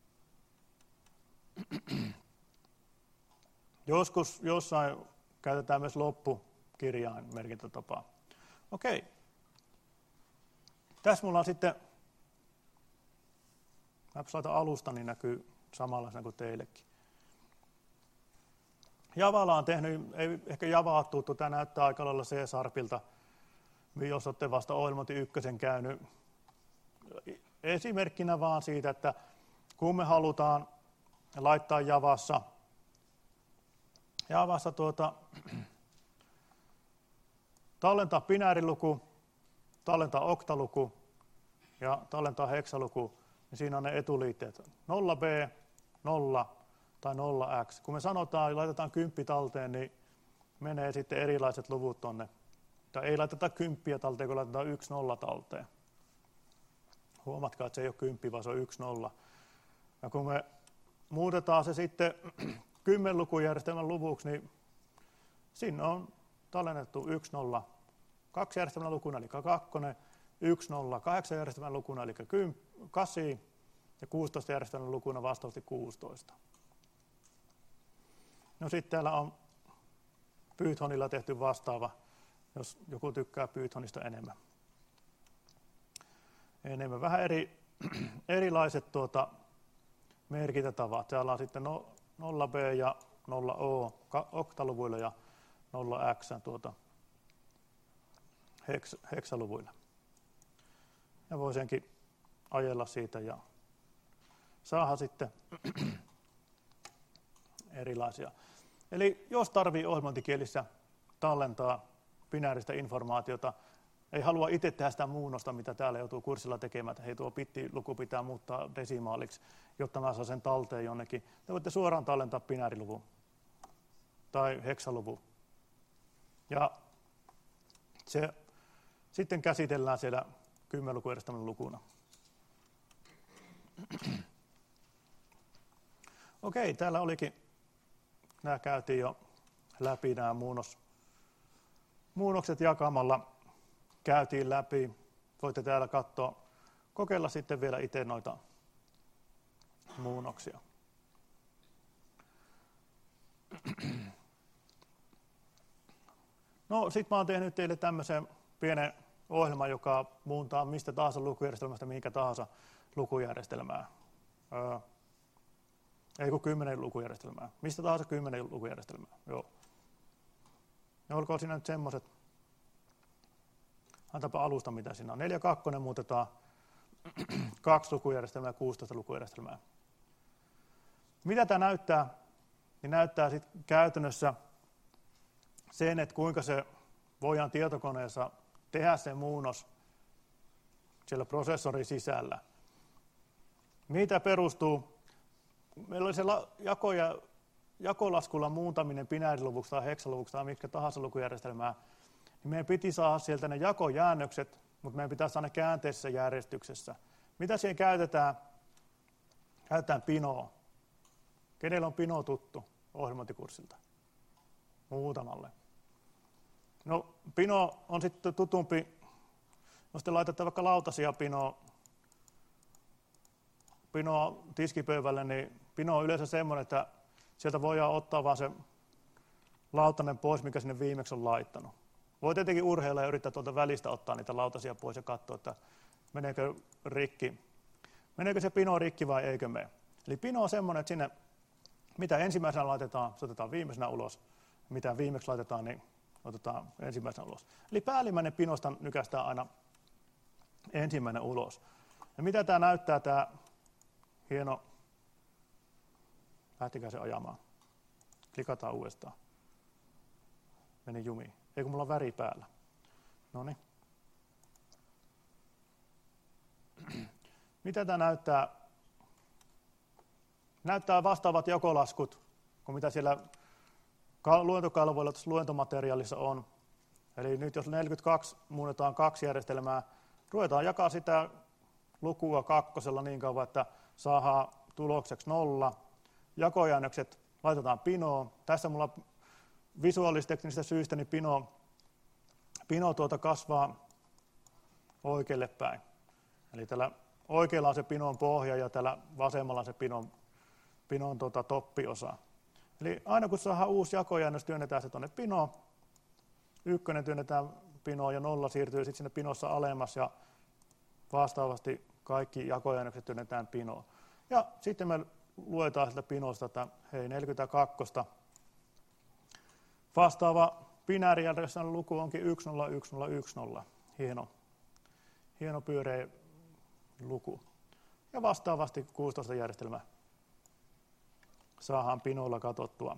Joskus jossain käytetään myös loppukirjain merkintätapaa. Okei. Tässä mulla on sitten, mä laitan alusta, niin näkyy samanlaisena kuin teillekin. Javalla on tehnyt, ei ehkä Javaa tuttu, tämä näyttää aika lailla C-Sharpilta, jos olette vasta ohjelmointi ykkösen käynyt. Esimerkkinä vaan siitä, että kun me halutaan laittaa Javassa, Javassa tuota, tallentaa binääriluku, tallentaa oktaluku ja tallentaa heksaluku, niin siinä on ne etuliitteet nolla b, nolla tai nolla x. Kun me sanotaan ja laitetaan kymppi talteen, niin menee sitten erilaiset luvut tonne. Tai ei laiteta kymppiä talteen, kun laitetaan yksi nolla talteen. Huomatkaa, että se ei ole kymppi, vaan se on yksi nolla. Ja kun me muutetaan se sitten kymmenlukujärjestelmän luvuksi, niin sinne on tallennettu yksi nolla kaksi järjestelmän lukuna, eli kaksi, yksi nolla kahdeksan järjestelmän lukuna, eli kahdeksan, ja kuusitoista järjestelmän lukuna vastaavasti kuusitoista. No sitten täällä on Pythonilla tehty vastaava, jos joku tykkää Pythonista enemmän. Enemmän vähän eri, erilaiset tuota, merkintätavat. Täällä on sitten nolla b ja nolla o oktaluvuilla ja nolla x tuota, heks, heksaluvuilla. Ja voisinkin ajella siitä ja saada sitten erilaisia. Eli jos tarvii ohjelmointikielissä tallentaa binääristä informaatiota, ei halua itse tehdä sitä muunnosta, mitä täällä joutuu kurssilla tekemään, että hei, tuo bittiluku pitää muuttaa desimaaliksi, jotta mä saan sen talteen jonnekin. Te voitte suoraan tallentaa binääriluvun tai heksaluvun. Ja se sitten käsitellään siellä kymmenlukujärjestelmän lukuna. Okei, täällä olikin, nämä käytiin jo läpi, nämä muunnos, muunnokset jakamalla käytiin läpi. Voitte täällä katsoa, kokeilla sitten vielä itse noita muunnoksia. No, sit mä oon tehnyt teille tämmöisen pienen ohjelman, joka muuntaa mistä tahansa lukujärjestelmästä mihinkä tahansa lukujärjestelmää. Öö, ei kun kymmenen lukujärjestelmää. Mistä tahansa kymmenen lukujärjestelmää. Joo. Ja olkoon siinä nyt semmoiset. Antapa alusta, mitä siinä on. neljä kaksi muutetaan kaksi lukujärjestelmää ja kuusitoista lukujärjestelmää. Mitä tämä näyttää? Niin näyttää sitten käytännössä sen, että kuinka se voidaan tietokoneessa tehdä se muunnos siellä prosessorin sisällä. Mitä perustuu? Meillä oli se jako- ja jakolaskulla muuntaminen binääriluvuksi tai heksaluvuksi tai mitkä tahansa lukujärjestelmää, niin meidän piti saada sieltä ne jakojäännökset, mutta meidän pitää saada ne käänteisessä järjestyksessä. Mitä siihen käytetään? Käytetään Pinoa. Kenellä on Pino tuttu ohjelmointikurssilta? Muutamalle. No, Pino on sitten tutumpi, jos te laitatte vaikka lautasia Pinoa Pino tiskipöydälle, niin Pino on yleensä semmoinen, että sieltä voidaan ottaa vaan se lautanen pois, mikä sinne viimeksi on laittanut. Voi tietenkin urheilla ja yrittää tuolta välistä ottaa niitä lautasia pois ja katsoa, että meneekö rikki. Meneekö se Pino rikki vai eikö mene. Eli Pino on semmoinen, että sinne mitä ensimmäisenä laitetaan, se otetaan viimeisenä ulos. Mitä viimeksi laitetaan, niin otetaan ensimmäisenä ulos. Eli päällimmäinen Pinosta nykästään aina ensimmäinen ulos. Ja mitä tämä näyttää, tämä hieno, lähtikää se ajamaan. Klikataan uudestaan. Meni jumiin. Eikö mulla on väri päällä? Noniin. Mitä tämä näyttää? Näyttää vastaavat jakolaskut, kuin mitä siellä luentokalvoilla tuossa luentomateriaalissa on. Eli nyt jos neljäkymmentäkaksi muunnetaan kaksi järjestelmää, ruvetaan jakaa sitä lukua kakkosella niin kauan, että saadaan tulokseksi nolla. Jakojäännökset laitetaan Pinoon. Tässä mulla visuaalisteknisistä syistä niin Pino, Pino tuota kasvaa oikealle päin. Eli tällä oikealla on se Pinon pohja ja tällä vasemmalla on se Pinon, Pinon tuota toppiosa. Eli aina kun saadaan uusi jakojäännös, työnnetään se tuonne Pinoon. Ykkönen työnnetään Pinoon ja nolla siirtyy sitten sinne Pinossa alemmas ja vastaavasti kaikki jakojäännökset työnnetään Pinoon. Ja sitten me luetaan sieltä Pinosta, että hei neljäkymmentäkaksi. Vastaava binäärijärjestelmän luku onkin yksi nolla yksi nolla yksi nolla. Hieno, hieno pyöreä luku. Ja vastaavasti kuusitoista järjestelmä saadaan Pinoilla katsottua.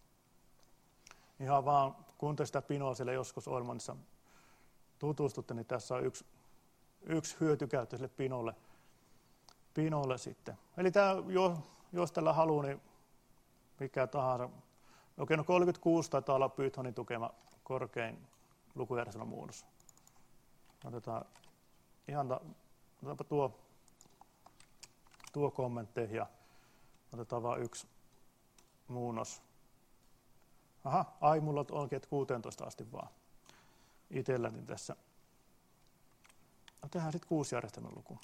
Ihan vaan kun te sitä Pinoa siellä joskus ohjelmoinnissa tutustutte, niin tässä on yksi, yksi hyötykäyttö sille Pinolle, Pinolle sitten. Eli tämä, jos tällä haluaa, niin mikä tahansa. Okei, no kolmekymmentäkuusi taitaa olla Pythonin tukema korkein lukujärjestelmän muunnos. Otetaan ihan ta, otetaanpa tuo, tuo kommentteihin ja otetaan vain yksi muunnos. Aha, ai mulla onkin, että kuusitoista asti vaan itselläni tässä. No tehdään sitten kuusi järjestelmän luku.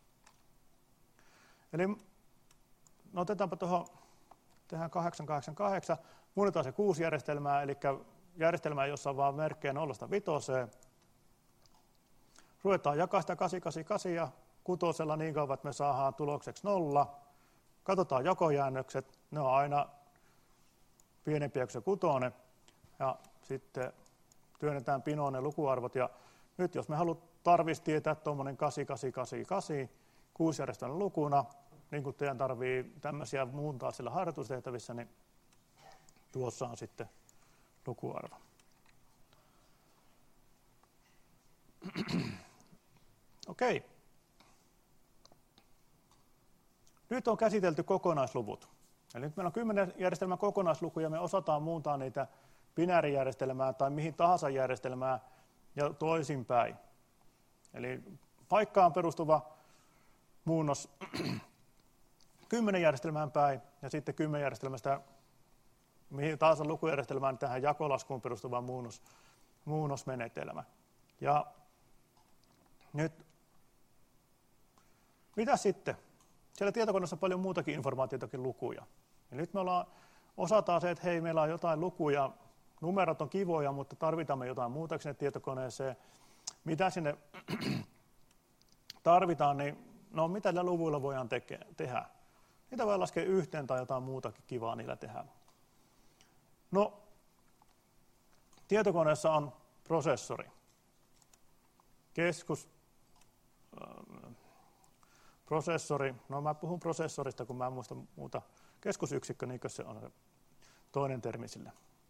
Eli no otetaanpa tuohon, tehdään kahdeksan kahdeksan kahdeksan, muunnetaan se kuusi järjestelmää, eli järjestelmää, jossa on vaan merkkejä nollasta vitoseen. Ruvetaan jakaa sitä kahdeksan kahdeksan kahdeksan ja kutosella niin kauan, että me saadaan tulokseksi nolla. Katsotaan jakojäännökset, ne on aina pienempiä kuin se kutonen. Ja sitten työnnetään Pinoon ne lukuarvot. Ja nyt jos me halutaan tarvitsisi tietää tuommoinen kahdeksan kahdeksan kahdeksan kahdeksan kuusi järjestelmän lukuna, niin kuin teidän tarvitsee tämmöisiä muuntaa sillä harjoitustehtävissä, niin tuossa on sitten lukuarvo. Okei. Okay. Nyt on käsitelty kokonaisluvut. Eli nyt meillä on kymmenen järjestelmän kokonaislukuja, me osataan muuntaa niitä binäärijärjestelmään tai mihin tahansa järjestelmään ja toisinpäin. Eli paikkaan perustuva muunnos kymmenen järjestelmään päin ja sitten kymmenen järjestelmästä mihin tahansa lukujärjestelmään tähän jakolaskuun perustuva muunnos, muunnosmenetelmä. Ja nyt, mitä sitten? Siellä tietokoneessa on paljon muutakin informaatiotakin lukuja. Ja nyt me ollaan, osataan se, että hei, meillä on jotain lukuja, numerot on kivoja, mutta tarvitaan me jotain muuta sinne tietokoneeseen. Mitä sinne tarvitaan, niin no mitä näillä luvuilla voidaan teke, tehdä? Niitä voi laskea yhteen tai jotain muutakin kivaa niillä tehdä. No, tietokoneessa on prosessori. Keskus, äh, prosessori, no mä puhun prosessorista, kun mä en muista muuta. Keskusyksikkö, niin se on se toinen termi sille.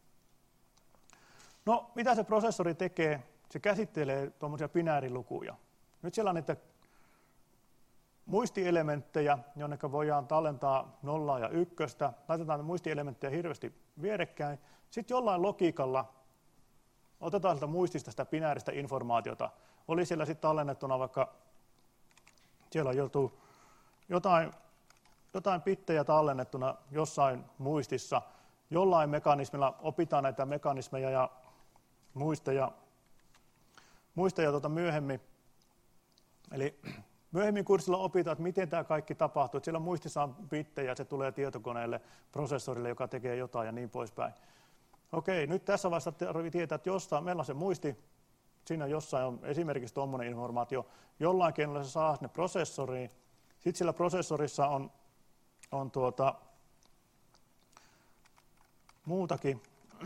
No, mitä se prosessori tekee? Se käsittelee tuommoisia binäärilukuja. Nyt siellä on niitä muistielementtejä, jonne voidaan tallentaa nollaa ja ykköstä. Laitetaan muistielementtejä hirveästi vierekkäin. Sitten jollain logiikalla otetaan sieltä muistista sitä binääristä informaatiota. Oli siellä sitten tallennettuna vaikka, siellä on joutuu jotain, jotain bittejä tallennettuna jossain muistissa. Jollain mekanismilla opitaan näitä mekanismeja ja muisteja, muisteja tuota myöhemmin. Eli myöhemmin kurssilla opitaan, että miten tämä kaikki tapahtuu. Että siellä muistissa on bittejä, se tulee tietokoneelle, prosessorille, joka tekee jotain ja niin poispäin. Okei, nyt tässä vaiheessa tarvitsee tietää, että jossain, meillä on se muisti, siinä jossain on esimerkiksi tuommoinen informaatio, jollain keinolla se saa sinne prosessoriin. Sitten siellä prosessorissa on, on tuota, muutakin.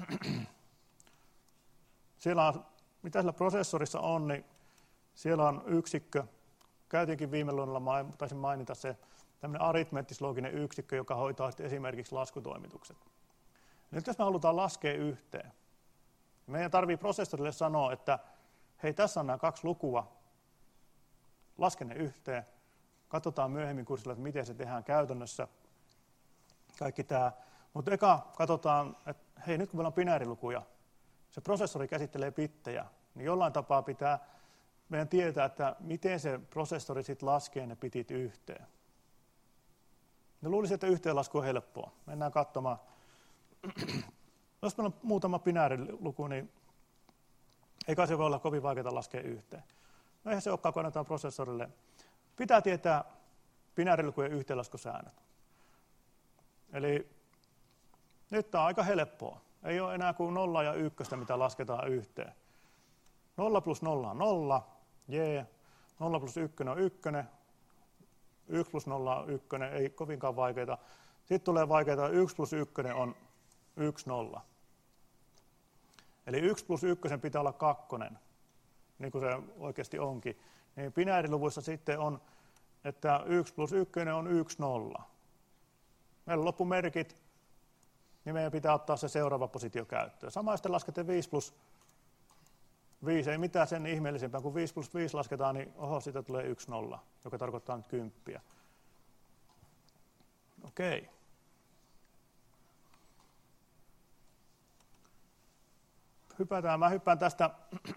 Siellä on, mitä siellä prosessorissa on, niin siellä on yksikkö. Käytinkin viime luonnolla, taisin mainita se, tämmöinen aritmeettislooginen yksikkö, joka hoitaa esimerkiksi laskutoimitukset. Nyt jos me halutaan laskea yhteen, meidän tarvitsee prosessorille sanoa, että hei, tässä on nämä kaksi lukua, laske ne yhteen, katsotaan myöhemmin kurssilla, että miten se tehdään käytännössä, kaikki tämä. Mutta eka katsotaan, että hei, nyt kun meillä on binäärilukuja, se prosessori käsittelee bittejä, niin jollain tapaa pitää meidän tietää, että miten se prosessori sitten laskee ne bitit yhteen. Ja luulisin, että yhteenlasku on helppoa. Mennään katsomaan. Jos meillä on muutama binääriluku, niin eikä se voi olla kovin vaikeaa laskea yhteen. No eihän se olekaan, kun annetaan prosessorille. Pitää tietää binäärilukujen yhteenlaskusäännöt. Eli nyt tämä on aika helppoa. Ei ole enää kuin nolla ja ykköstä, mitä lasketaan yhteen. nolla plus nolla on nolla, jee. nolla plus yksi on yksi, yksi plus nolla on yksi, ei kovinkaan vaikeita. Sitten tulee vaikeita, yksi plus yksi on yksi, nolla. Eli yksi plus yksi pitää olla kakkonen, niin kuin se oikeasti onkin. Niin binääriluvuissa sitten on, että yksi plus yksi on yksi, nolla. Meillä on loppumerkit, niin meidän pitää ottaa se seuraava positio käyttöön. Sama sitten laskette viisi plus viisi, ei mitään sen ihmeellisempää. Kun viisi plus viisi lasketaan, niin oho, siitä tulee yksi, nolla, joka tarkoittaa nyt kymppiä. Okei. Hypätään. Mä hyppään tästä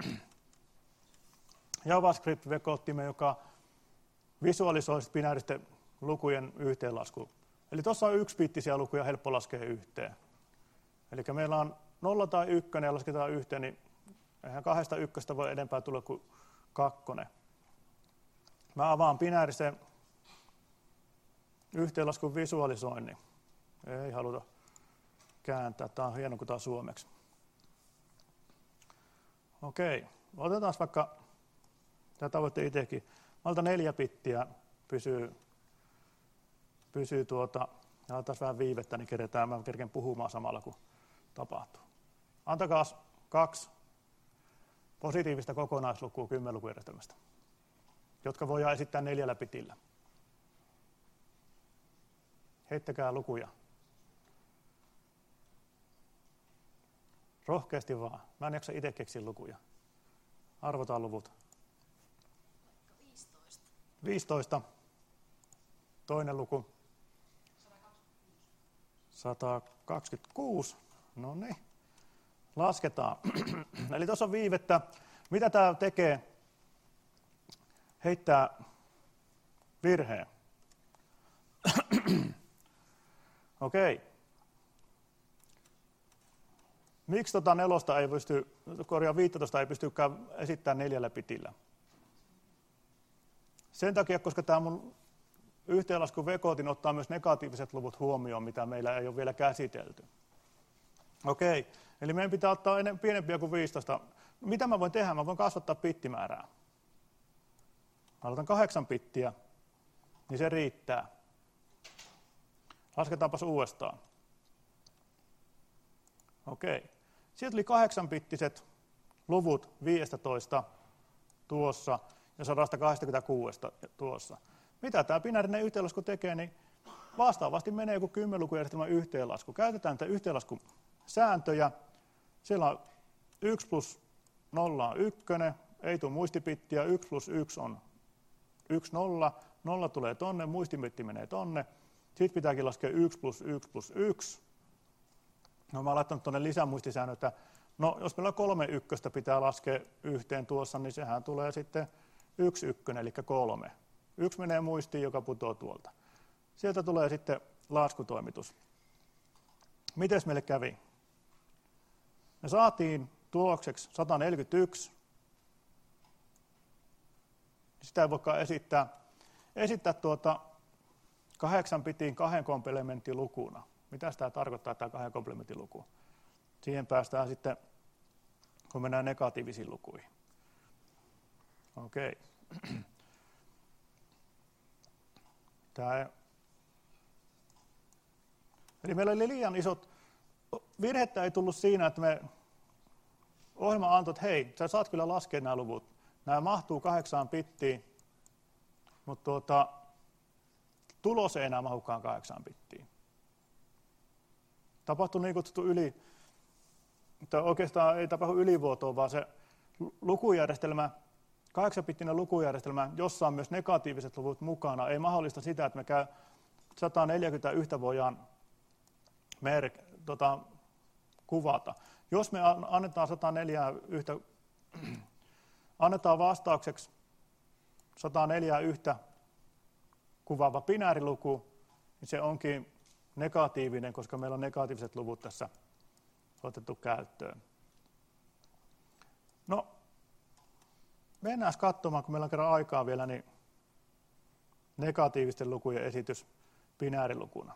JavaScript-vekottimeen, joka visualisoi binääristen lukujen yhteenlaskuun. Eli tuossa on yksibiittisiä lukuja helppo laskea yhteen. Eli meillä on nolla tai ykkönen ja lasketaan yhteen, niin eihän kahdesta ykköstä voi edempää tulla kuin kakkonen. Mä avaan binäärisen yhteenlaskun visualisoinnin. Ei haluta kääntää. Tämä on hieno, kun tämä on suomeksi. Okei, otetaan vaikka, tätä voitte itsekin, malta neljä bittiä pysyy, pysyy tuota, ja laitetaan vähän viivettä, niin keretään, mä kerken puhumaan samalla, kun tapahtuu. Antakaa kaksi positiivista kokonaislukua kymmenlukujärjestelmästä, jotka voidaan esittää neljällä bitillä. Heittäkää lukuja. Rohkeasti vaan. Mä en jaksa itse keksiä lukuja. Arvotaan luvut. viisitoista. viisitoista. Toinen luku. sata kaksikymmentäkuusi. No niin. Lasketaan. Eli tuossa on viivettä. Mitä tämä tekee? Heittää virheen. Okei. Okay. Miksi tota nelosta ei pysty, korjaa viisitoista ei pystykään esittämään neljällä bitillä? Sen takia, koska tämä mun yhteenlaskun vekotin ottaa myös negatiiviset luvut huomioon, mitä meillä ei ole vielä käsitelty. Okei, eli meidän pitää ottaa ennen, pienempiä kuin viisitoista. Mitä mä voin tehdä? Mä voin kasvattaa bittimäärää. Mä aloitan kahdeksan bittiä, niin se riittää. Lasketaanpas uudestaan. Okei. Sieltä oli kahdeksanbittiset luvut viisitoista tuossa ja sata kahdeksankymmentäkuusi tuossa. Mitä tämä binäärinen yhteenlasku tekee, niin vastaavasti menee joku kymmenlukujärjestelmän yhteenlasku. Käytetään näitä yhteenlaskusääntöjä. Siellä on yksi plus nolla on yksi, ei tule muistipittiä, yksi plus yksi on yksi, nolla, nolla tulee tonne, muistimitti menee tonne. Sitten pitääkin laskea yksi plus yksi plus yksi. No mä oon laittanut tuonne lisämuistisäännön, että no, jos meillä kolme ykköstä pitää laskea yhteen tuossa, niin sehän tulee sitten yksi ykkönen, eli kolme. Yksi menee muistiin, joka putoaa tuolta. Sieltä tulee sitten laskutoimitus. Mites meille kävi? Me saatiin tulokseksi sata neljäkymmentäyksi. Sitä ei voikaan esittää, esittää tuota kahdeksan bitin kahden komplementin lukuna. Mitä tämä tarkoittaa, tämä kahden komplementin luku? Siihen päästään sitten, kun mennään negatiivisiin lukuihin. Okei. Tämä Eli meillä oli liian isot, virhettä ei tullut siinä, että me ohjelma antoi, että hei, sä saat kyllä laskea nämä luvut. Nämä mahtuu kahdeksaan bittiin, mutta tuota, tulos ei enää mahukaan kahdeksaan bittiin. Tapahtui niin kutsuttu yli, mutta oikeastaan ei tapahdu ylivuotoa, vaan se lukujärjestelmä, kahdeksanbittinen lukujärjestelmä, jossa on myös negatiiviset luvut mukana, ei mahdollista sitä, että me käy sata neljäkymmentäyksi voidaan merk, tota, kuvata. Jos me annetaan sata neljäkymmentäyksi, annetaan vastaukseksi sata neljäkymmentäyksi kuvaava binääriluku, niin se onkin negatiivinen, koska meillä on negatiiviset luvut tässä otettu käyttöön. No, mennään katsomaan, kun meillä on kerran aikaa vielä, niin negatiivisten lukujen esitys binäärilukuna.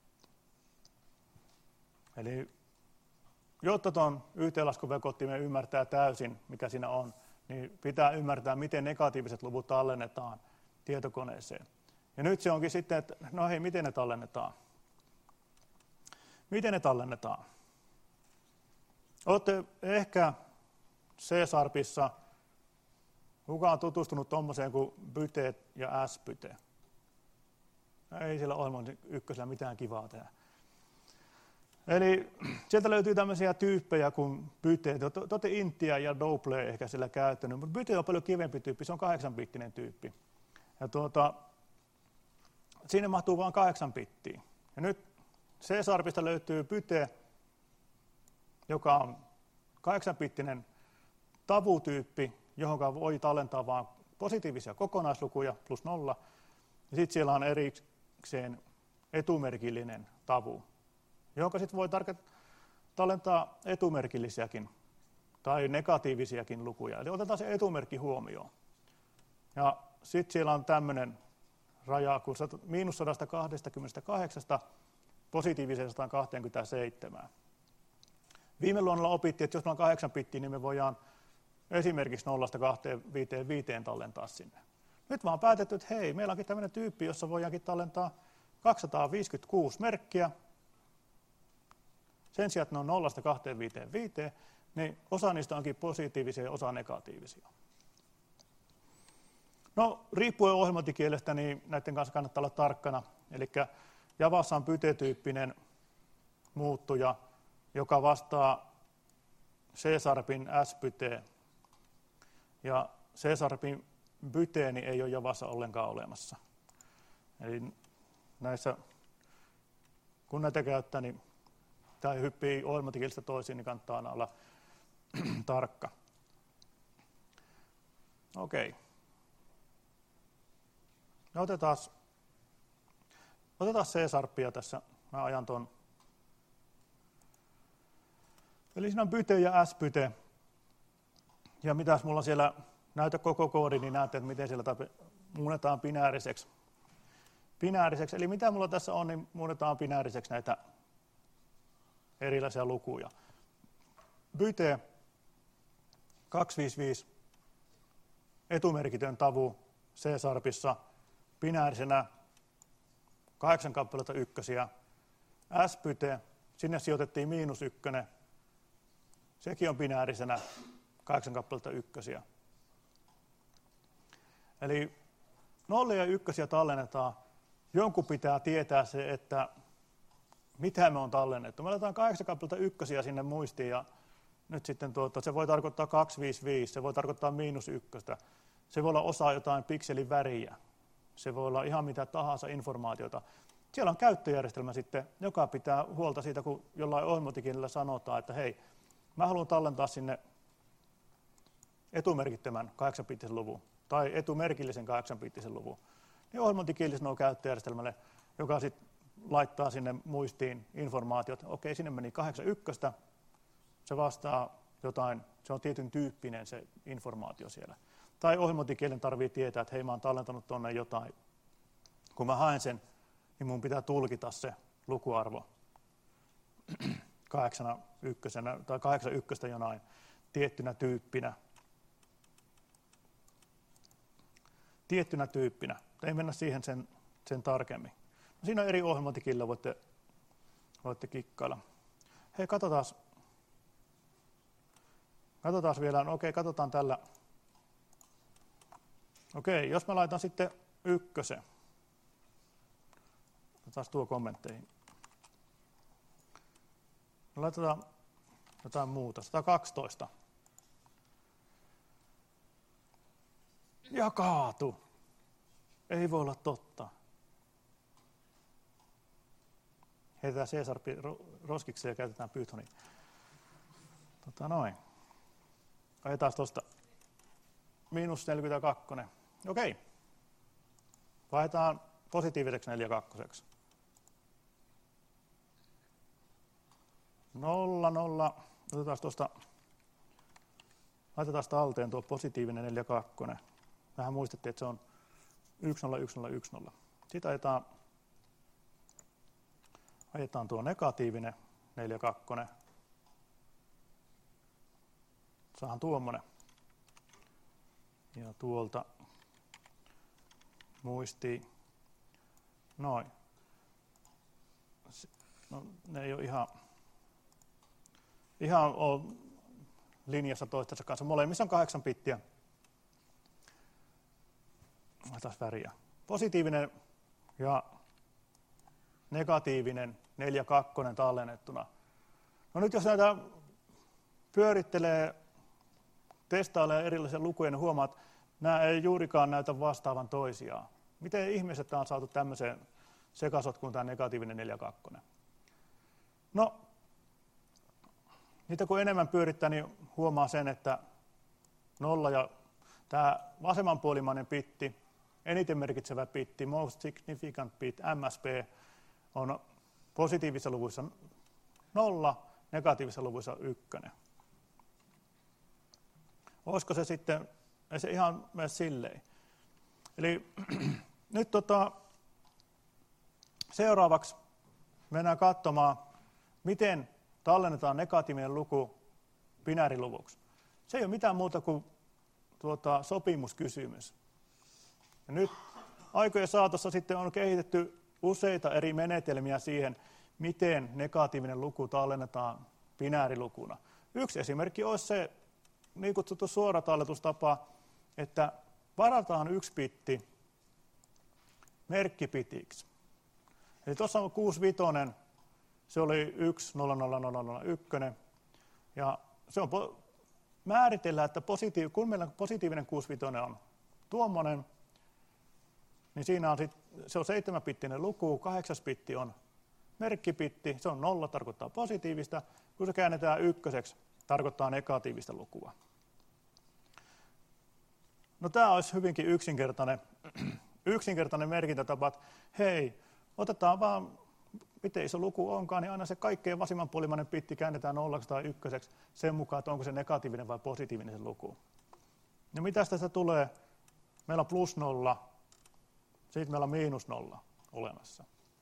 Eli jotta tuon yhteenlaskuvekottimen ymmärtää täysin, mikä siinä on, niin pitää ymmärtää, miten negatiiviset luvut tallennetaan tietokoneeseen. Ja nyt se onkin sitten, että no hei, miten ne tallennetaan? Miten ne tallennetaan? Olette ehkä C-Sharpissa, kuka on tutustunut tuommoiseen kuin byte ja s-byte? Ei siellä ohjelman ykkösellä mitään kivaa tehdä. Eli sieltä löytyy tämmöisiä tyyppejä kuin byte. Te olette intia ja double ehkä siellä käyttänyt, mutta byte on paljon kivempi tyyppi, se on kahdeksanbittinen tyyppi. Ja tuota, siinä mahtuu vain kahdeksan bittiä. Ja nyt C-Sharpista löytyy byte, joka on kahdeksanbittinen tavutyyppi, johon voi tallentaa vain positiivisia kokonaislukuja plus nolla. Ja sitten siellä on erikseen etumerkillinen tavu, johon sitten voi tallentaa etumerkillisiäkin tai negatiivisiakin lukuja. Eli otetaan se etumerkki huomioon. Ja sitten siellä on tämmöinen raja kuin miinus sata kaksikymmentäkahdeksan positiiviseen sata kaksikymmentäseitsemän. Viime luonnolla opittiin, että jos meillä on kahdeksan bittiä, niin me voidaan esimerkiksi nollasta kahteenkymmeneenviiteen tallentaa sinne. Nyt vaan päätetty, että hei, meillä onkin tämmöinen tyyppi, jossa voidaankin tallentaa kaksisataaviisikymmentäkuusi merkkiä. Sen sijaan, että ne on nollasta kahteenkymmeneenviiteen, niin osa niistä onkin positiivisia ja osa negatiivisia. No, riippuen ohjelmointikielestä, niin näiden kanssa kannattaa olla tarkkana. Eli Javassa on byte-tyyppinen muuttuja, joka vastaa C-Sharpin s-byteen. Ja C-Sharpin byteeni ei ole Javassa ollenkaan olemassa. Eli näissä, kun näitä käyttää, niin tai hyppii ohjelmointikielestä toisiin, niin kannattaa aina olla tarkka. Okei. No otetaan, otetaan C-Sharpia tässä. Mä ajan ton. Eli siinä on byte ja s-byte. Ja mitäs mulla siellä, näytä koko koodi, niin näette, että miten siellä muunnetaan binääriseksi. binääriseksi. Eli mitä mulla tässä on, niin muunnetaan binääriseksi näitä erilaisia lukuja. Byte kaksisataaviisikymmentäviisi, etumerkitön tavu C-Sharpissa, binäärisenä kahdeksan kappaletta ykkösiä. S-byte, sinne sijoitettiin miinus ykkönen, sekin on binäärisenä kahdeksan kappaletta ykkösiä. Eli nollia ja ykkösiä tallennetaan. Jonkun pitää tietää se, että mitä me on tallennettu. Me laitetaan kahdeksan kappaletta ykkösiä sinne muistiin ja nyt sitten tuota, se voi tarkoittaa kaksisataaviisikymmentäviisi, se voi tarkoittaa miinus ykköstä. Se voi olla osa jotain pikselin väriä. se voi olla ihan mitä tahansa informaatiota. Siellä on käyttöjärjestelmä sitten, joka pitää huolta siitä, kun jollain ohjelmointikielellä sanotaan, että hei, mä haluan tallentaa sinne etumerkittömän kahdeksanbiittisen luvun tai etumerkillisen kahdeksanbiittisen luvun. Niin ohjelmointikieli sanoo käyttöjärjestelmälle, joka sitten laittaa sinne muistiin informaatiot. Okei, sinne meni kahdeksankymmentäyksi, se vastaa jotain, se on tietyn tyyppinen se informaatio siellä. Tai ohjelmointikielen tarvitsee tietää, että hei, mä oon tallentanut tuonne jotain. Kun mä haen sen, niin mun pitää tulkita se lukuarvo kahdeksankymmentäyksi tai kahdeksankymmentäyksi jonain tiettynä tyyppinä. Tiettynä tyyppinä. Ei mennä siihen sen, sen tarkemmin. No, siinä on eri ohjelmointikielillä, voitte, voitte kikkailla. Hei, katsotaan. Katsotaan vielä. No, okei, katsotaan tällä. Okei, jos mä laitan sitten ykkösen. Otetaan tuo kommentteihin. Laitetaan jotain muuta. sata kaksitoista. Ja kaatu. Ei voi olla totta. Heitetään Caesar roskikseen ja käytetään Pythonia. Tota noin. Ajetaan tuosta miinus neljäkymmentäkaksi. Okei. Vaihdetaan positiiviseksi neljäkymmentäkaksi. Nolla, nolla. Otetaan tuosta, laitetaan talteen tuo positiivinen neljäkymmentäkaksi. Vähän muistettiin, että se on yksi nolla yksi nolla yksi nolla. Sitten ajetaan, ajetaan tuo negatiivinen neljäkymmentäkaksi. Saadaan tuommoinen. Ja tuolta muistiin. Noin. No, ne ei ole ihan, ihan ole linjassa toistensa kanssa. Molemmissa on kahdeksan bittiä. Laitetaan väriä. Positiivinen ja negatiivinen neljäkymmentäkaksi tallennettuna. No nyt jos näitä pyörittelee, testailee erilaisia lukuja, niin huomaat, että nämä ei juurikaan näytä vastaavan toisiaan. Miten ihmiset on saatu tämmöiseen sekasotkuun tämä negatiivinen neljäkymmentäkaksi? No, niitä kun enemmän pyörittää, niin huomaa sen, että nolla ja tämä vasemmanpuolimainen bitti, eniten merkitsevä bitti, most significant bit, M S B, on positiivisissa luvuissa nolla, negatiivisissa luvuissa ykkönen. Olisiko se sitten, ei se ihan mene silleen. Eli nyt tota, seuraavaksi mennään katsomaan, miten tallennetaan negatiivinen luku binääriluvuksi. Se ei ole mitään muuta kuin tuota, sopimuskysymys. Ja nyt aikojen saatossa sitten on kehitetty useita eri menetelmiä siihen, miten negatiivinen luku tallennetaan binäärilukuna. Yksi esimerkki olisi se niin kutsuttu suoratalletustapa, että varataan yksi bitti merkkibitiksi. Eli tuossa on kuusikymmentäviisi, se oli yksi nolla nolla nolla nolla yksi, ja se on määritellään, että positiiv- kun meillä positiivinen kuusikymmentäviisi on tuommoinen, niin siinä on sit, se on seitsemänbittinen luku, kahdeksas bitti on merkkibitti, se on nolla, tarkoittaa positiivista, kun se käännetään ykköseksi, tarkoittaa negatiivista lukua. No tämä olisi hyvinkin yksinkertainen, yksinkertainen merkintätapa, että hei, otetaan vaan, miten iso luku onkaan, niin aina se kaikkein vasemmanpuolimainen bitti käännetään nollaksi tai ykköseksi sen mukaan, että onko se negatiivinen vai positiivinen se luku. No mitä tästä tulee? Meillä on plus nolla, sitten meillä on miinus nolla olemassa.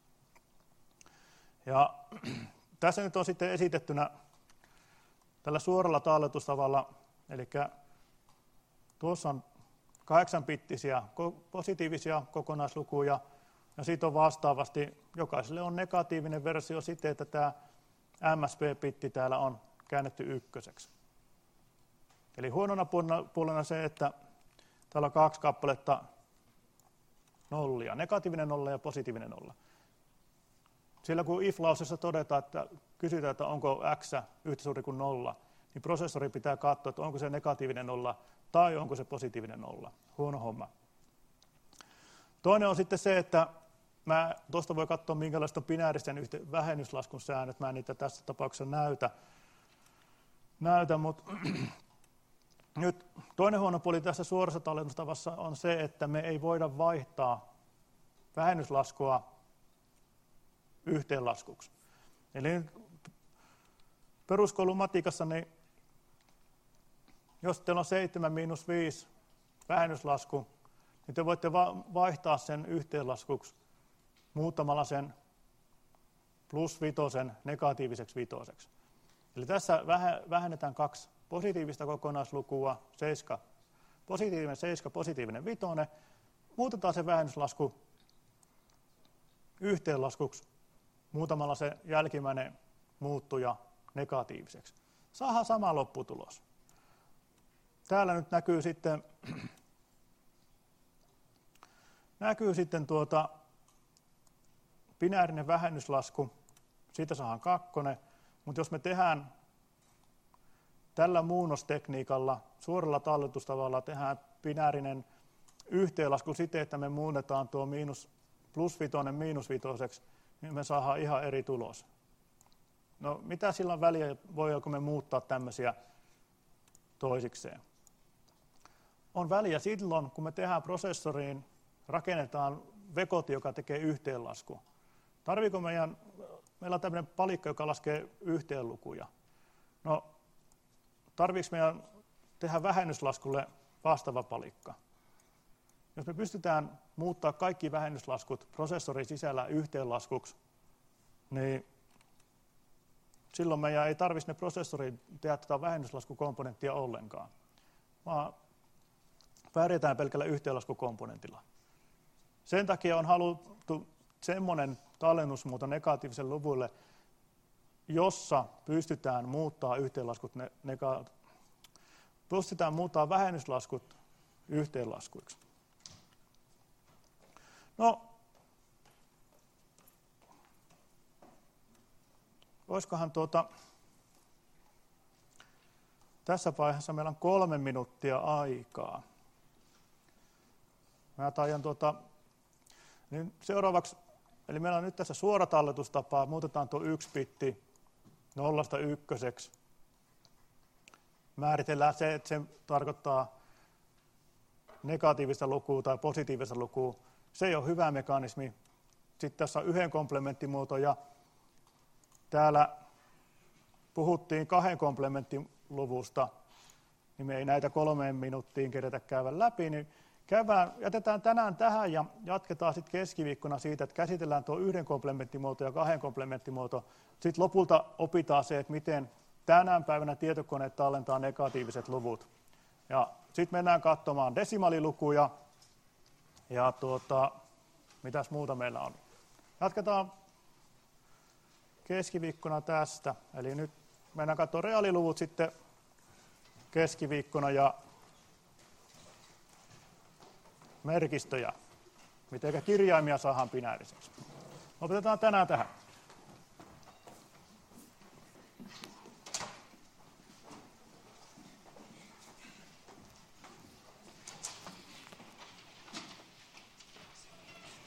Ja tässä nyt on sitten esitettynä tällä suoralla talletustavalla, eli tuossa on kahdeksanbittisiä positiivisia kokonaislukuja, ja sitten on vastaavasti, jokaiselle on negatiivinen versio siten, että tämä M S B-bitti täällä on käännetty ykköseksi. Eli huonona puolena se, että täällä on kaksi kappaletta nollia, negatiivinen nolla ja positiivinen nolla. Sillä kun if-lauseessa todetaan, että kysytään, että onko x yhtä suuri kuin nolla, niin prosessori pitää katsoa, että onko se negatiivinen nolla tai onko se positiivinen nolla. Huono homma. Toinen on sitten se, että mä tuosta voi katsoa, minkälaista on binääristen yhte- vähennyslaskun säännöt. Mä en niitä tässä tapauksessa näytä, näytä mutta nyt toinen huono puoli tässä suorassa tallennustavassa on se, että me ei voida vaihtaa vähennyslaskua yhteenlaskuksi. Eli peruskoulun matikassa, niin jos teillä on seitsemän miinus viisi vähennyslasku, niin te voitte vaihtaa sen yhteenlaskuksi muuttamalla sen plus vitosen negatiiviseksi vitoseksi. Eli tässä vähennetään kaksi positiivista kokonaislukua, seiska, positiivinen seiska, positiivinen vitonen, muutetaan se vähennyslasku yhteenlaskuksi muutamalla se jälkimmäinen muuttuja negatiiviseksi. Saadaan sama lopputulos. Täällä nyt näkyy sitten, näkyy sitten tuota binäärinen vähennyslasku, siitä saadaan kakkonen, mutta jos me tehdään tällä muunnostekniikalla, suoralla talletustavalla tehdään binäärinen yhteenlasku siten, että me muunnetaan tuo miinus, plus vitonen miinus vitoseksi, niin me saadaan ihan eri tulos. No mitä sillä on väliä, voidaanko me muuttaa tämmöisiä toisikseen? On väliä silloin, kun me tehdään prosessoriin, rakennetaan vekoti, joka tekee yhteenlasku. Tarviiko meidän, meillä on tämmöinen palikka, joka laskee yhteenlukuja. No, tarviiko meidän tehdä vähennyslaskulle vastaava palikka? Jos me pystytään muuttaa kaikki vähennyslaskut prosessorin sisällä yhteenlaskuksi, niin silloin meidän ei tarvitsisi ne prosessoriin tehdä tätä vähennyslaskukomponenttia ollenkaan, vaan pärjätään pelkällä yhteenlaskukomponentilla. Sen takia on haluttu semmoinen tallennusmuoto negatiiviselle luvulle, jossa pystytään muuttaa yhteenlaskut nega- pystytään muuttaa vähennyslaskut yhteenlaskuiksi. No, olisikohan tuota, tässä vaiheessa meillä on kolme minuuttia aikaa. Mä taian tuota, niin seuraavaksi, eli meillä on nyt tässä suora talletustapa, muutetaan tuo yksi bitti nollasta ykköseksi. Määritellään se, että se tarkoittaa negatiivista lukua tai positiivista lukua. Se ei ole hyvä mekanismi. Sitten tässä on yhden komplementtimuoto ja täällä puhuttiin kahden komplementtiluvusta, niin me ei näitä kolmeen minuuttiin kerätä käydä läpi, niin käydään, jätetään tänään tähän ja jatketaan sitten keskiviikkona siitä, että käsitellään tuo yhden komplementtimuoto ja kahden komplementtimuoto. Sitten lopulta opitaan se, että miten tänään päivänä tietokoneet tallentaa negatiiviset luvut. Ja sitten mennään katsomaan desimaalilukuja ja tuota, mitäs muuta meillä on. Jatketaan keskiviikkona tästä, eli nyt mennään katsomaan reaaliluvut sitten keskiviikkona ja merkistöjä, miten kirjaimia saadaan binääriseksi. Opetetaan tänään tähän.